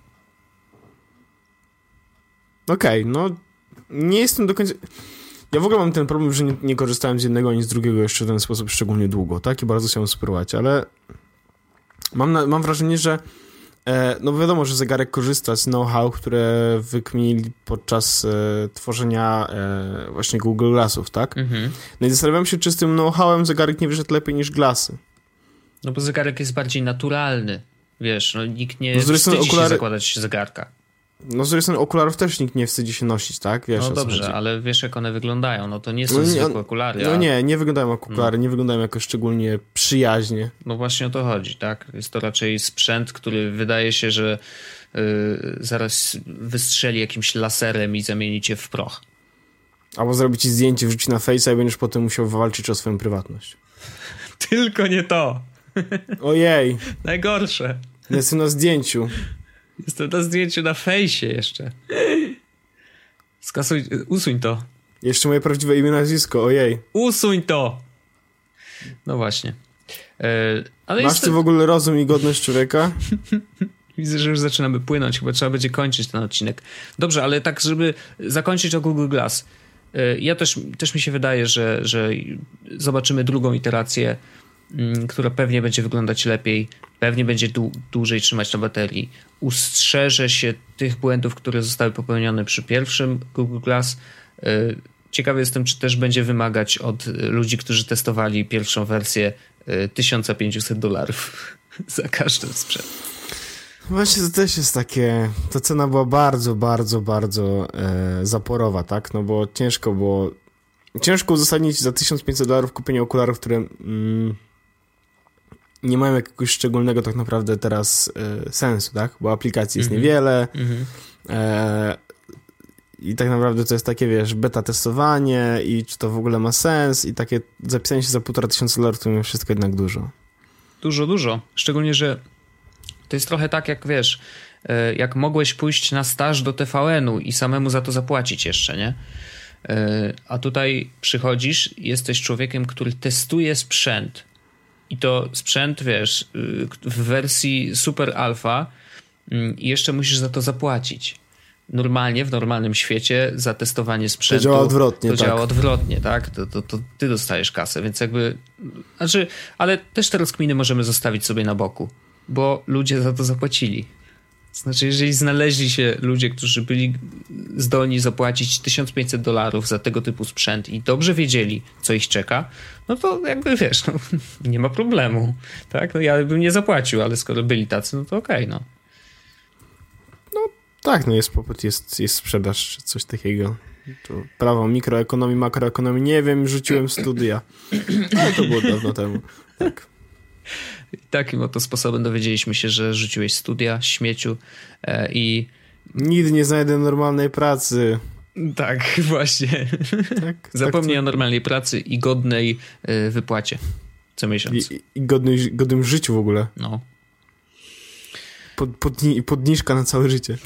Okej, okay, no nie jestem do końca... Ja w ogóle mam ten problem, że nie, nie korzystałem z jednego ani z drugiego jeszcze w ten sposób szczególnie długo, tak? I bardzo chciałem spróbować, ale mam, na, mam wrażenie, że e, no wiadomo, że zegarek korzysta z know-how, które wykminili podczas e, tworzenia e, właśnie Google Glassów, tak? Mhm. No i zastanawiam się, czy z tym know-howem zegarek nie wyszedł lepiej niż Glassy. No bo zegarek jest bardziej naturalny, wiesz, no nikt nie no, wstydzi okulary... się zakładać zegarka. No z drugiej strony okularów też nikt nie wstydzi się nosić, tak? Wiesz, no dobrze, ale wiesz, jak one wyglądają, no to nie są no, zwykłe okulary. No a... nie, nie wyglądają jak okulary, no. nie wyglądają jakoś szczególnie przyjaźnie. No właśnie o to chodzi, tak? Jest to raczej sprzęt, który wydaje się, że yy, zaraz wystrzeli jakimś laserem i zamieni cię w proch. Albo zrobi ci zdjęcie, wrzuci na Face'a i będziesz potem musiał walczyć o swoją prywatność. Tylko nie to. Ojej. Najgorsze. Jestem na zdjęciu. Jestem na zdjęciu na fejsie jeszcze. Skasuj, usuń to. Jeszcze moje prawdziwe imię, nazwisko, ojej. Usuń to! No właśnie. E, ale Masz jest... ty w ogóle rozum i godność człowieka? Widzę, że już zaczynamy płynąć. Chyba trzeba będzie kończyć ten odcinek. Dobrze, ale tak, żeby zakończyć o Google Glass. E, ja też, też mi się wydaje, że, że zobaczymy drugą iterację, m, która pewnie będzie wyglądać lepiej. Pewnie będzie dłu- dłużej trzymać na baterii. Ustrzeże się tych błędów, które zostały popełnione przy pierwszym Google Glass. Ciekawy jestem, czy też będzie wymagać od ludzi, którzy testowali pierwszą wersję tysiąc pięćset dolarów za każdy sprzęt. Właśnie to też jest takie... Ta cena była bardzo, bardzo, bardzo e, zaporowa, tak? No bo ciężko było... Ciężko uzasadnić za tysiąc pięćset dolarów kupienie okularów, które... Mm, nie mają jakiegoś szczególnego tak naprawdę teraz e, sensu, tak? Bo aplikacji jest mm-hmm. niewiele mm-hmm. e, i tak naprawdę to jest takie, wiesz, beta testowanie i czy to w ogóle ma sens i takie zapisanie się za półtora tysiąca dolarów to mimo wszystko jednak dużo. Dużo, dużo. Szczególnie, że to jest trochę tak, jak wiesz, e, jak mogłeś pójść na staż do T V N-u i samemu za to zapłacić jeszcze, nie? E, a tutaj przychodzisz, jesteś człowiekiem, który testuje sprzęt. I to sprzęt, wiesz, w wersji super alfa i jeszcze musisz za to zapłacić. normalnie, w normalnym świecie za testowanie sprzętu... To działa odwrotnie, To tak. działa odwrotnie, tak? To, to, to ty dostajesz kasę, więc jakby... Znaczy, ale też te rozkminy możemy zostawić sobie na boku, bo ludzie za to zapłacili. Znaczy, jeżeli znaleźli się ludzie, którzy byli zdolni zapłacić tysiąc pięćset dolarów za tego typu sprzęt i dobrze wiedzieli, co ich czeka, no to jakby wiesz, no, nie ma problemu, tak? No ja bym nie zapłacił, ale skoro byli tacy, no to okej, okay, no. No tak, no jest popyt, jest, jest sprzedaż, czy coś takiego. To prawo mikroekonomii, makroekonomii, nie wiem, rzuciłem studia. Ale to było dawno temu. Tak. I takim oto sposobem dowiedzieliśmy się, że rzuciłeś studia, śmieciu e, i... Nigdy nie znajdę normalnej pracy. Tak, właśnie. Tak, Zapomnij tak, o normalnej pracy i godnej y, wypłacie co miesiąc. I, i godnej, godnym życiu w ogóle. No. Pod, podni, podniżka na całe życie.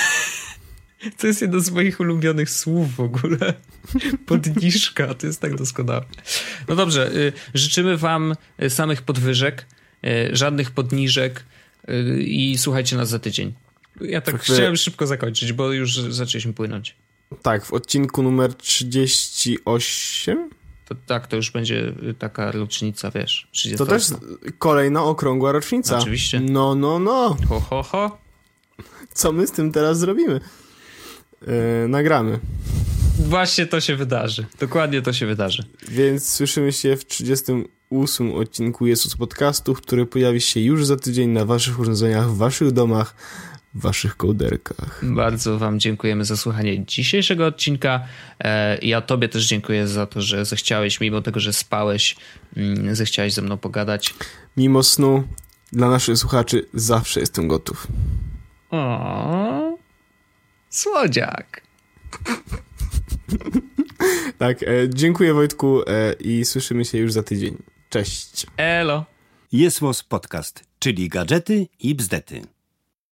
To jest jedno z moich ulubionych słów w ogóle. Podniżka, to jest tak doskonałe. No dobrze, y, życzymy wam samych podwyżek, y, żadnych podniżek y, i słuchajcie nas za tydzień. Ja tak Wy... chciałem szybko zakończyć, bo już zaczęliśmy płynąć. Tak, w odcinku numer trzydzieści osiem? To, tak, to już będzie taka rocznica, wiesz. trzydziesta ósma. To też kolejna okrągła rocznica. Oczywiście. No, no, no. Ho, ho, ho. Co my z tym teraz zrobimy? Yy, nagramy. Właśnie to się wydarzy. Dokładnie to się wydarzy. Więc słyszymy się w trzydziestym ósmym odcinku Jesus Podcastu, który pojawi się już za tydzień na waszych urządzeniach, w waszych domach, w waszych kołderkach. Bardzo wam dziękujemy za słuchanie dzisiejszego odcinka. Ja tobie też dziękuję za to, że zechciałeś, mimo tego, że spałeś, zechciałeś ze mną pogadać. Mimo snu, dla naszych słuchaczy zawsze jestem gotów. O, słodziak. Tak, e, dziękuję Wojtku e, i słyszymy się już za tydzień. Cześć. Elo. Jesus Podcast, czyli gadżety i bzdety.